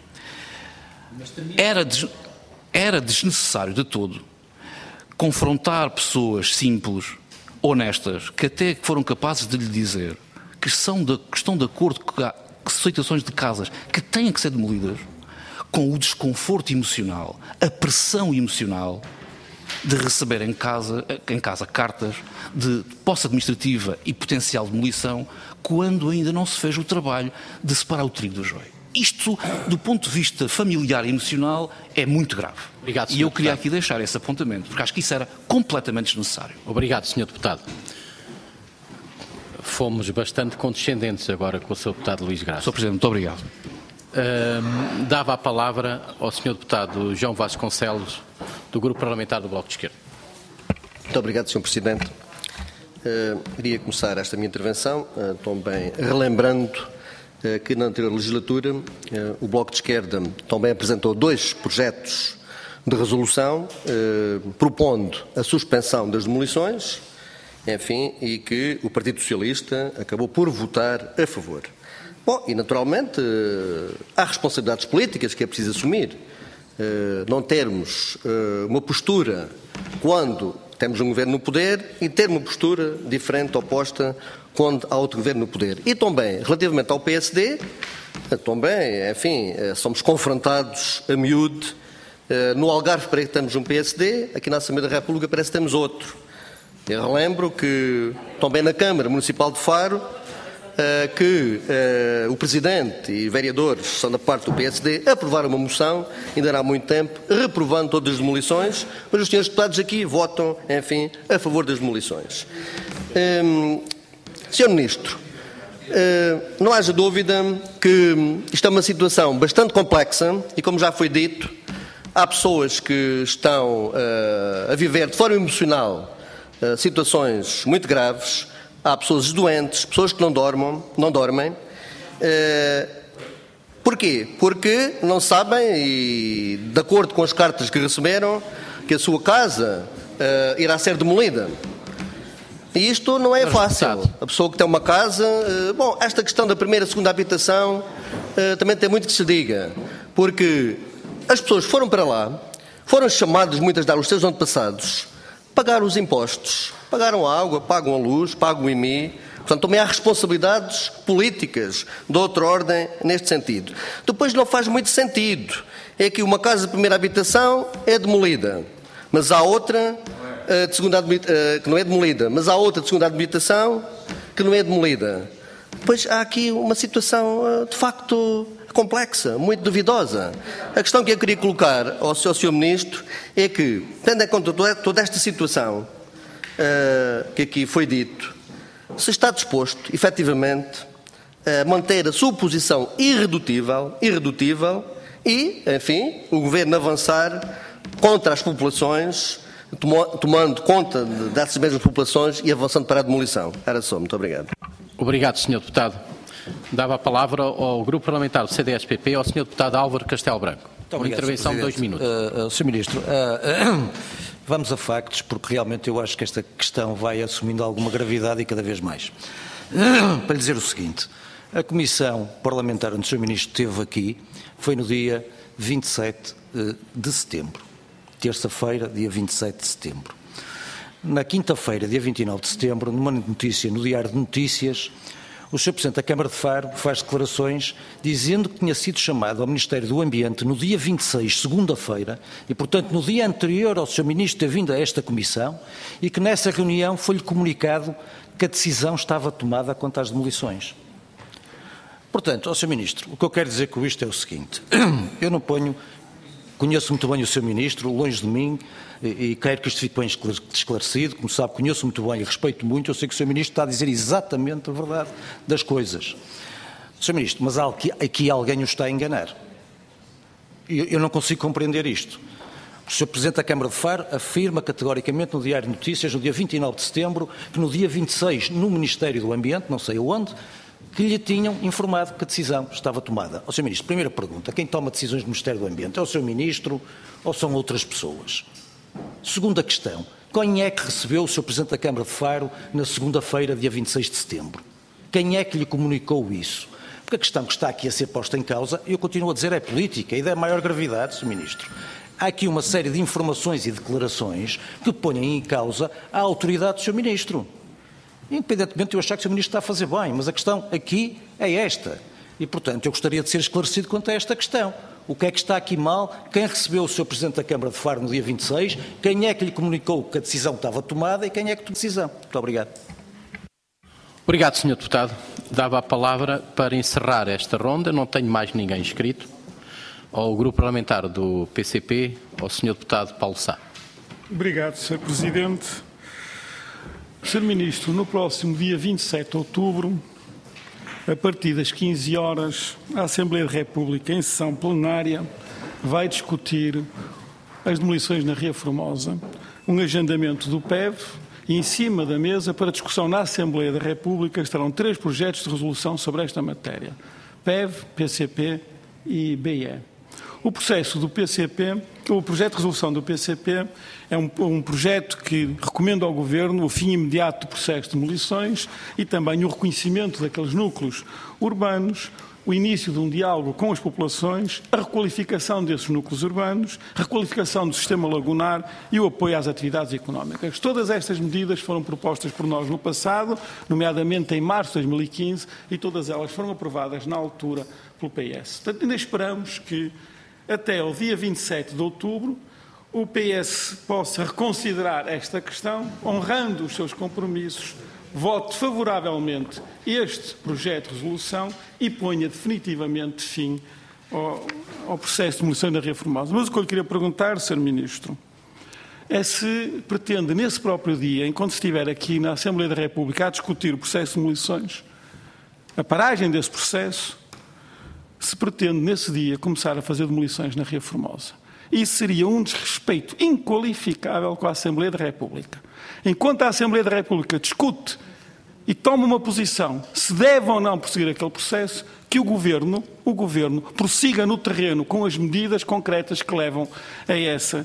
Era desnecessário de todo confrontar pessoas simples, honestas, que até foram capazes de lhe dizer que estão de acordo com situações de casas que têm que ser demolidas, com o desconforto emocional, a pressão emocional de receber em casa cartas de posse administrativa e potencial demolição, quando ainda não se fez o trabalho de separar o trigo do joio. Isto, do ponto de vista familiar e emocional, é muito grave. Obrigado, e eu queria aqui deixar esse apontamento, porque acho que isso era completamente desnecessário. Obrigado, Sr. Deputado. Fomos bastante condescendentes agora com o Sr. Deputado Luís Graça. Sr. Presidente, muito obrigado. Dava a palavra ao Sr. Deputado João Vasconcelos, do Grupo Parlamentar do Bloco de Esquerda. Muito obrigado, Sr. Presidente. Queria começar esta minha intervenção também relembrando que na anterior legislatura o Bloco de Esquerda também apresentou 2 projetos de resolução propondo a suspensão das demolições, enfim, e que o Partido Socialista acabou por votar a favor. Bom, e naturalmente há responsabilidades políticas que é preciso assumir. Não termos uma postura quando temos um governo no poder e ter uma postura diferente, oposta, quando há outro governo no poder. E também, relativamente ao PSD, também, enfim, somos confrontados a miúdo. No Algarve parece que temos um PSD, aqui na Assembleia da República parece que temos outro. Eu relembro que também na Câmara Municipal de Faro, que o Presidente e vereadores, são da parte do PSD, aprovaram uma moção, ainda há muito tempo, reprovando todas as demolições, mas os senhores deputados aqui votam, enfim, a favor das demolições. Senhor Ministro, não haja dúvida que isto é uma situação bastante complexa e, como já foi dito, há pessoas que estão a viver de forma emocional situações muito graves. Há pessoas doentes, pessoas que não dormem. Porquê? Porque não sabem, e de acordo com as cartas que receberam, que a sua casa irá ser demolida. E isto não é fácil. A pessoa que tem uma casa... Bom, esta questão da primeira e segunda habitação também tem muito que se diga. Porque as pessoas foram para lá, foram chamadas muitas de dar os seus antepassados, pagaram os impostos, pagaram a água, pagam a luz, pagam o IMI. Portanto, também há responsabilidades políticas de outra ordem neste sentido. Depois não faz muito sentido. É que uma casa de primeira habitação é demolida, mas há outra de segunda que não é demolida, mas há outra de segunda habitação que não é demolida. Pois há aqui uma situação de facto complexa, muito duvidosa. A questão que eu queria colocar ao Sr. Ministro é que, tendo em conta toda esta situação que aqui foi dito, se está disposto, efetivamente, a manter a sua posição irredutível e, enfim, o Governo avançar contra as populações, tomando conta dessas mesmas populações e avançando para a demolição. Era só. Muito obrigado. Obrigado, Sr. Deputado. Dava a palavra ao Grupo Parlamentar do CDS-PP, ao Sr. Deputado Álvaro Castelo Branco. Uma intervenção de 2 minutos. Sr. Ministro, vamos a factos, porque realmente eu acho que esta questão vai assumindo alguma gravidade e cada vez mais. Para lhe dizer o seguinte, a Comissão Parlamentar onde o Sr. Ministro esteve aqui foi no dia 27 de setembro, terça-feira, dia 27 de setembro. Na quinta-feira, dia 29 de setembro, numa notícia no Diário de Notícias, o Sr. Presidente da Câmara de Faro faz declarações dizendo que tinha sido chamado ao Ministério do Ambiente no dia 26, segunda-feira, e, portanto, no dia anterior ao Sr. Ministro ter vindo a esta comissão, e que nessa reunião foi-lhe comunicado que a decisão estava tomada quanto às demolições. Portanto, ao Sr. Ministro, o que eu quero dizer com isto é o seguinte: eu não ponho, conheço muito bem o Sr. Ministro, longe de mim, e quero que isto fique bem esclarecido. Como sabe, conheço muito bem e respeito muito. Eu sei que o Sr. Ministro está a dizer exatamente a verdade das coisas. Sr. Ministro, mas aqui alguém o está a enganar. Eu não consigo compreender isto. O Sr. Presidente da Câmara de Faro afirma categoricamente no Diário de Notícias, no dia 29 de setembro, que no dia 26, no Ministério do Ambiente, não sei aonde, que lhe tinham informado que a decisão estava tomada. Ó Sr. Ministro, primeira pergunta: quem toma decisões no Ministério do Ambiente é o Sr. Ministro ou são outras pessoas? Segunda questão: quem é que recebeu o Sr. Presidente da Câmara de Faro na segunda-feira, dia 26 de setembro? Quem é que lhe comunicou isso? Porque a questão que está aqui a ser posta em causa, eu continuo a dizer, é política e da maior gravidade, Sr. Ministro. Há aqui uma série de informações e declarações que põem em causa a autoridade do Sr. Ministro. Independentemente de eu achar que o Sr. Ministro está a fazer bem, mas a questão aqui é esta. E, portanto, eu gostaria de ser esclarecido quanto a esta questão. O que é que está aqui mal? Quem recebeu o Sr. Presidente da Câmara de Faro no dia 26? Quem é que lhe comunicou que a decisão estava tomada e quem é que tomou a decisão? Muito obrigado. Obrigado, Sr. Deputado. Dava a palavra para encerrar esta ronda. Não tenho mais ninguém inscrito. Ao Grupo Parlamentar do PCP, ao Sr. Deputado Paulo Sá. Obrigado, Sr. Presidente. Sr. Ministro, no próximo dia 27 de outubro, a partir das 15 horas, a Assembleia da República, em sessão plenária, vai discutir as demolições na Ria Formosa, um agendamento do PEV, e em cima da mesa, para discussão na Assembleia da República, estarão 3 projetos de resolução sobre esta matéria: PEV, PCP e BE. O processo do PCP, o projeto de resolução do PCP é um projeto que recomenda ao Governo o fim imediato do processo de demolições e também o reconhecimento daqueles núcleos urbanos, o início de um diálogo com as populações, a requalificação desses núcleos urbanos, a requalificação do sistema lagunar e o apoio às atividades económicas. Todas estas medidas foram propostas por nós no passado, nomeadamente em março de 2015, e todas elas foram aprovadas na altura pelo PS. Portanto, ainda esperamos que até ao dia 27 de outubro, o PS possa reconsiderar esta questão, honrando os seus compromissos, vote favoravelmente este projeto de resolução e ponha definitivamente fim ao processo de demolição da Ria Formosa. Mas o que eu lhe queria perguntar, Sr. Ministro, é se pretende, nesse próprio dia, enquanto estiver aqui na Assembleia da República a discutir o processo de demolições, a paragem desse processo, se pretende, nesse dia, começar a fazer demolições na Ria Formosa. Isso seria um desrespeito inqualificável com a Assembleia da República. Enquanto a Assembleia da República discute e toma uma posição se deve ou não prosseguir aquele processo, que o Governo prossiga no terreno com as medidas concretas que levam a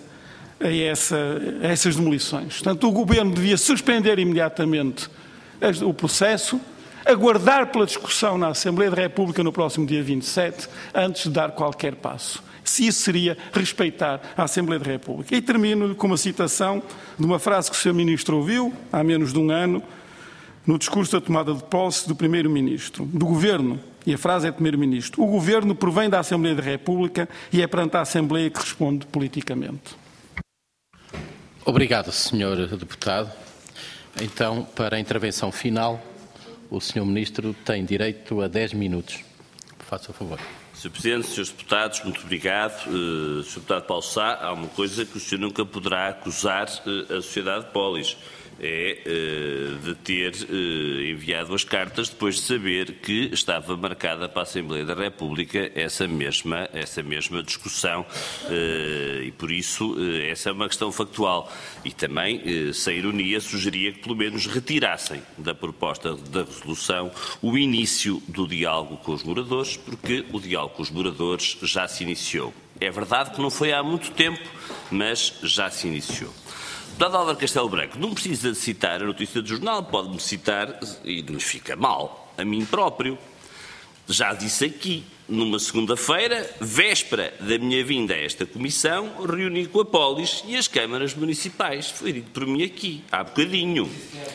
essas demolições. Portanto, o Governo devia suspender imediatamente o processo, aguardar pela discussão na Assembleia da República no próximo dia 27, antes de dar qualquer passo. Se isso seria respeitar a Assembleia da República. E termino com uma citação de uma frase que o Sr. Ministro ouviu há menos de um ano, no discurso da tomada de posse do Primeiro-Ministro, do Governo, e a frase é do Primeiro-Ministro: o Governo provém da Assembleia da República e é perante a Assembleia que responde politicamente. Obrigado, Sr. Deputado. Então, para a intervenção final, o Sr. Ministro tem direito a 10 minutos. Faça o favor. Sr. Presidente, Srs. Deputados, muito obrigado. Sr. Deputado Paulo Sá, há uma coisa que o senhor nunca poderá acusar a sociedade Polis, é de ter enviado as cartas depois de saber que estava marcada para a Assembleia da República essa mesma discussão e, por isso, essa é uma questão factual. E também, sem ironia, sugeria que pelo menos retirassem da proposta da resolução o início do diálogo com os moradores, porque o diálogo com os moradores já se iniciou. É verdade que não foi há muito tempo, mas já se iniciou. Deputado Álvaro Castelo Branco, não precisa de citar a notícia do jornal, pode-me citar, e não fica mal, a mim próprio. Já disse aqui, numa segunda-feira, véspera da minha vinda a esta comissão, reuni com a Polis e as câmaras municipais. Foi dito por mim aqui, há bocadinho.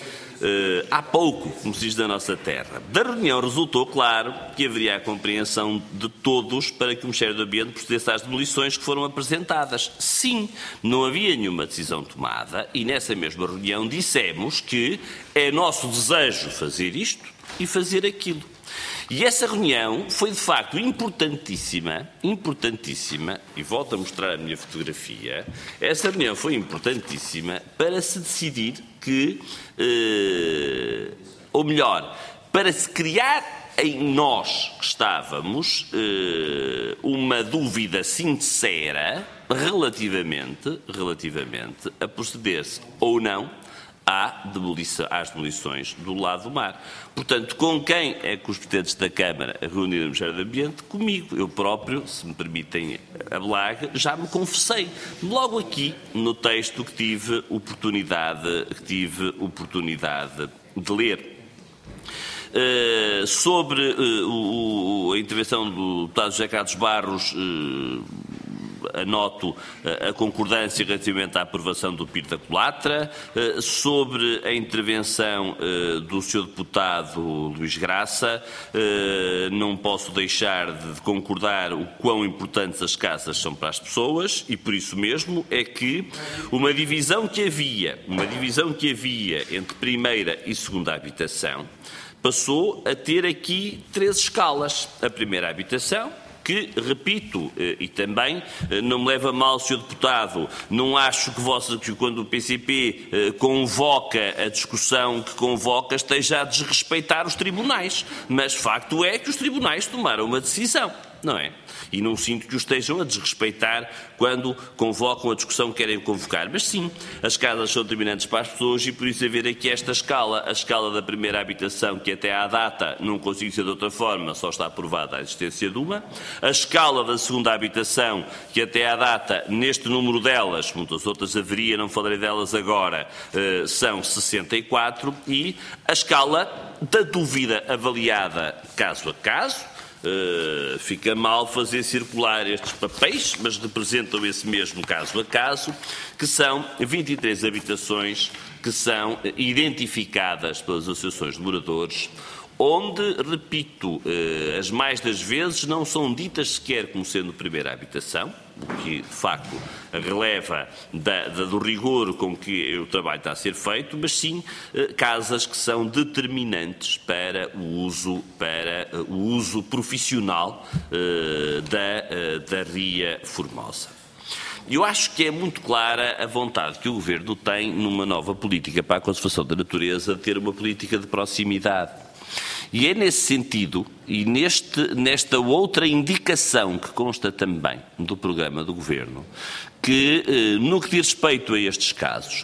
há pouco, como se diz da nossa terra. Da reunião resultou, claro, que haveria a compreensão de todos para que o Ministério do Ambiente procedesse às demolições que foram apresentadas. Sim, não havia nenhuma decisão tomada e nessa mesma reunião dissemos que é nosso desejo fazer isto e fazer aquilo. E essa reunião foi, de facto, importantíssima, e volto a mostrar a minha fotografia, essa reunião foi importantíssima para se decidir que, ou melhor, para se criar em nós que estávamos uma dúvida sincera relativamente a proceder-se ou não às demolições do lado do mar. Portanto, com quem é que os presidentes da Câmara reuniram no Ministério do Ambiente? Comigo. Eu próprio, se me permitem a blague, já me confessei. Logo aqui, no texto que tive oportunidade de ler. Sobre a intervenção do deputado José Carlos Barros, anoto a concordância relativamente à aprovação do PIR da Colatra. Sobre a intervenção do Sr. Deputado Luís Graça, não posso deixar de concordar o quão importantes as casas são para as pessoas e por isso mesmo é que uma divisão que havia entre primeira e segunda habitação passou a ter aqui 3 escalas. A primeira habitação, que, repito, e também não me leva a mal, Sr. Deputado, não acho que quando o PCP convoca a discussão que convoca esteja a desrespeitar os tribunais, mas facto é que os tribunais tomaram uma decisão, não é? E não sinto que os estejam a desrespeitar quando convocam a discussão que querem convocar. Mas sim, as casas são determinantes para as pessoas e por isso haver aqui esta escala, a escala da primeira habitação, que até à data não consigo ser de outra forma, só está aprovada a existência de uma, a escala da segunda habitação, que até à data, neste número delas, muitas outras haveria, não falarei delas agora, são 64, e a escala da dúvida avaliada caso a caso. Fica mal fazer circular estes papéis, mas representam esse mesmo caso a caso, que são 23 habitações que são identificadas pelas associações de moradores, onde, repito, as mais das vezes não são ditas sequer como sendo primeira habitação, o que, de facto, releva do rigor com que o trabalho está a ser feito, mas sim casas que são determinantes para o uso profissional da Ria Formosa. Eu acho que é muito clara a vontade que o Governo tem numa nova política para a conservação da natureza de ter uma política de proximidade. E é nesse sentido, e nesta outra indicação que consta também do programa do Governo, que no que diz respeito a estes casos,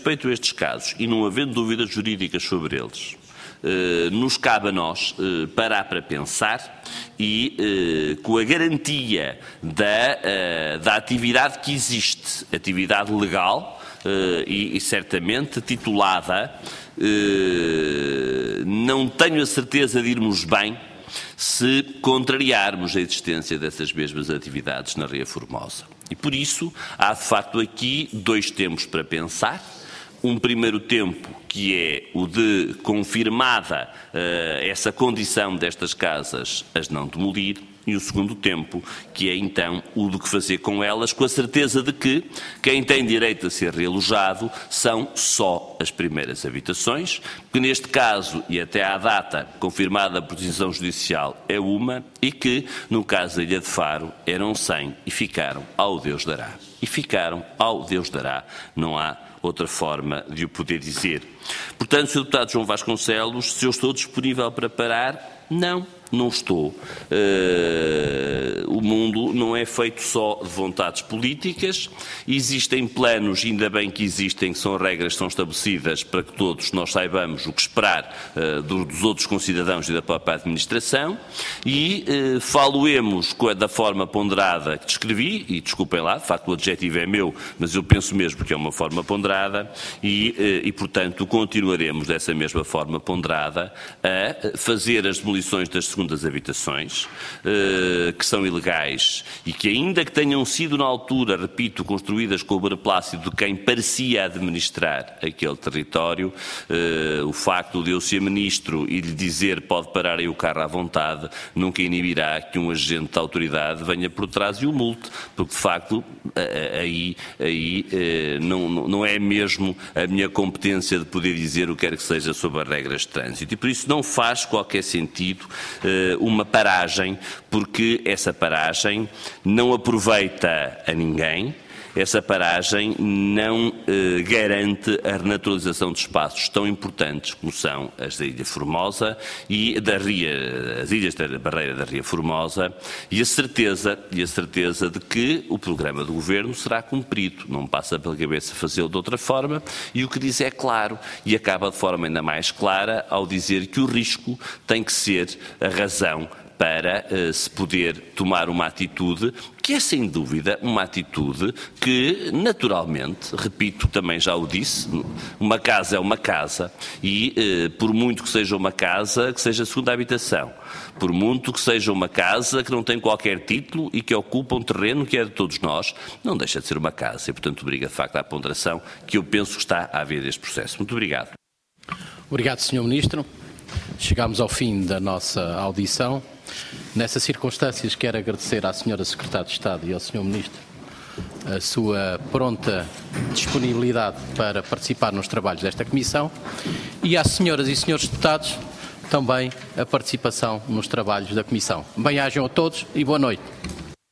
e não havendo dúvidas jurídicas sobre eles, nos cabe a nós parar para pensar e com a garantia da atividade que existe, atividade legal e certamente titulada, não tenho a certeza de irmos bem se contrariarmos a existência dessas mesmas atividades na Ria Formosa. E por isso há de facto aqui 2 tempos para pensar. Um primeiro tempo que é o de confirmada essa condição destas casas as não demolir, e o segundo tempo que é então o de que fazer com elas, com a certeza de que quem tem direito a ser realojado são só as primeiras habitações, que neste caso e até à data confirmada por decisão judicial é uma, e que no caso da Ilha de Faro eram 100 e ficaram ao Deus dará. Não há outra forma de o poder dizer. Portanto, Sr. Deputado João Vasconcelos, se eu estou disponível para parar, não estou. O mundo não é feito só de vontades políticas, existem planos, ainda bem que existem, que são regras que são estabelecidas para que todos nós saibamos o que esperar dos outros concidadãos e da própria administração, e faloemos da forma ponderada que descrevi, e desculpem lá, de facto o adjetivo é meu, mas eu penso mesmo que é uma forma ponderada, e portanto continuaremos dessa mesma forma ponderada a fazer as demolições das segundas habitações, que são ilegais e que, ainda que tenham sido na altura, repito, construídas com o beneplácito de quem parecia administrar aquele território, o facto de eu ser ministro e lhe dizer pode parar aí o carro à vontade, nunca inibirá que um agente da autoridade venha por trás e o multe, porque de facto aí não é mesmo a minha competência de poder dizer o que quer que seja sobre as regras de trânsito. E por isso não faz qualquer sentido uma paragem, porque essa paragem não aproveita a ninguém. Essa paragem não garante a renaturalização de espaços tão importantes como são as da Ilha Formosa e as ilhas da barreira da Ria Formosa e a certeza de que o programa do Governo será cumprido. Não passa pela cabeça fazê-lo de outra forma e o que diz é claro e acaba de forma ainda mais clara ao dizer que o risco tem que ser a razão para se poder tomar uma atitude que é, sem dúvida, uma atitude que, naturalmente, repito, também já o disse, uma casa é uma casa e, por muito que seja uma casa, que seja segunda habitação, por muito que seja uma casa que não tem qualquer título e que ocupa um terreno que é de todos nós, não deixa de ser uma casa e, portanto, obriga, de facto, à ponderação que eu penso que está a haver neste processo. Muito obrigado. Obrigado, Sr. Ministro. Chegamos ao fim da nossa audição. Nessas circunstâncias, quero agradecer à Sra. Secretária de Estado e ao Sr. Ministro a sua pronta disponibilidade para participar nos trabalhos desta Comissão e às senhoras e senhores deputados também a participação nos trabalhos da Comissão. Bem-ajam a todos e boa noite.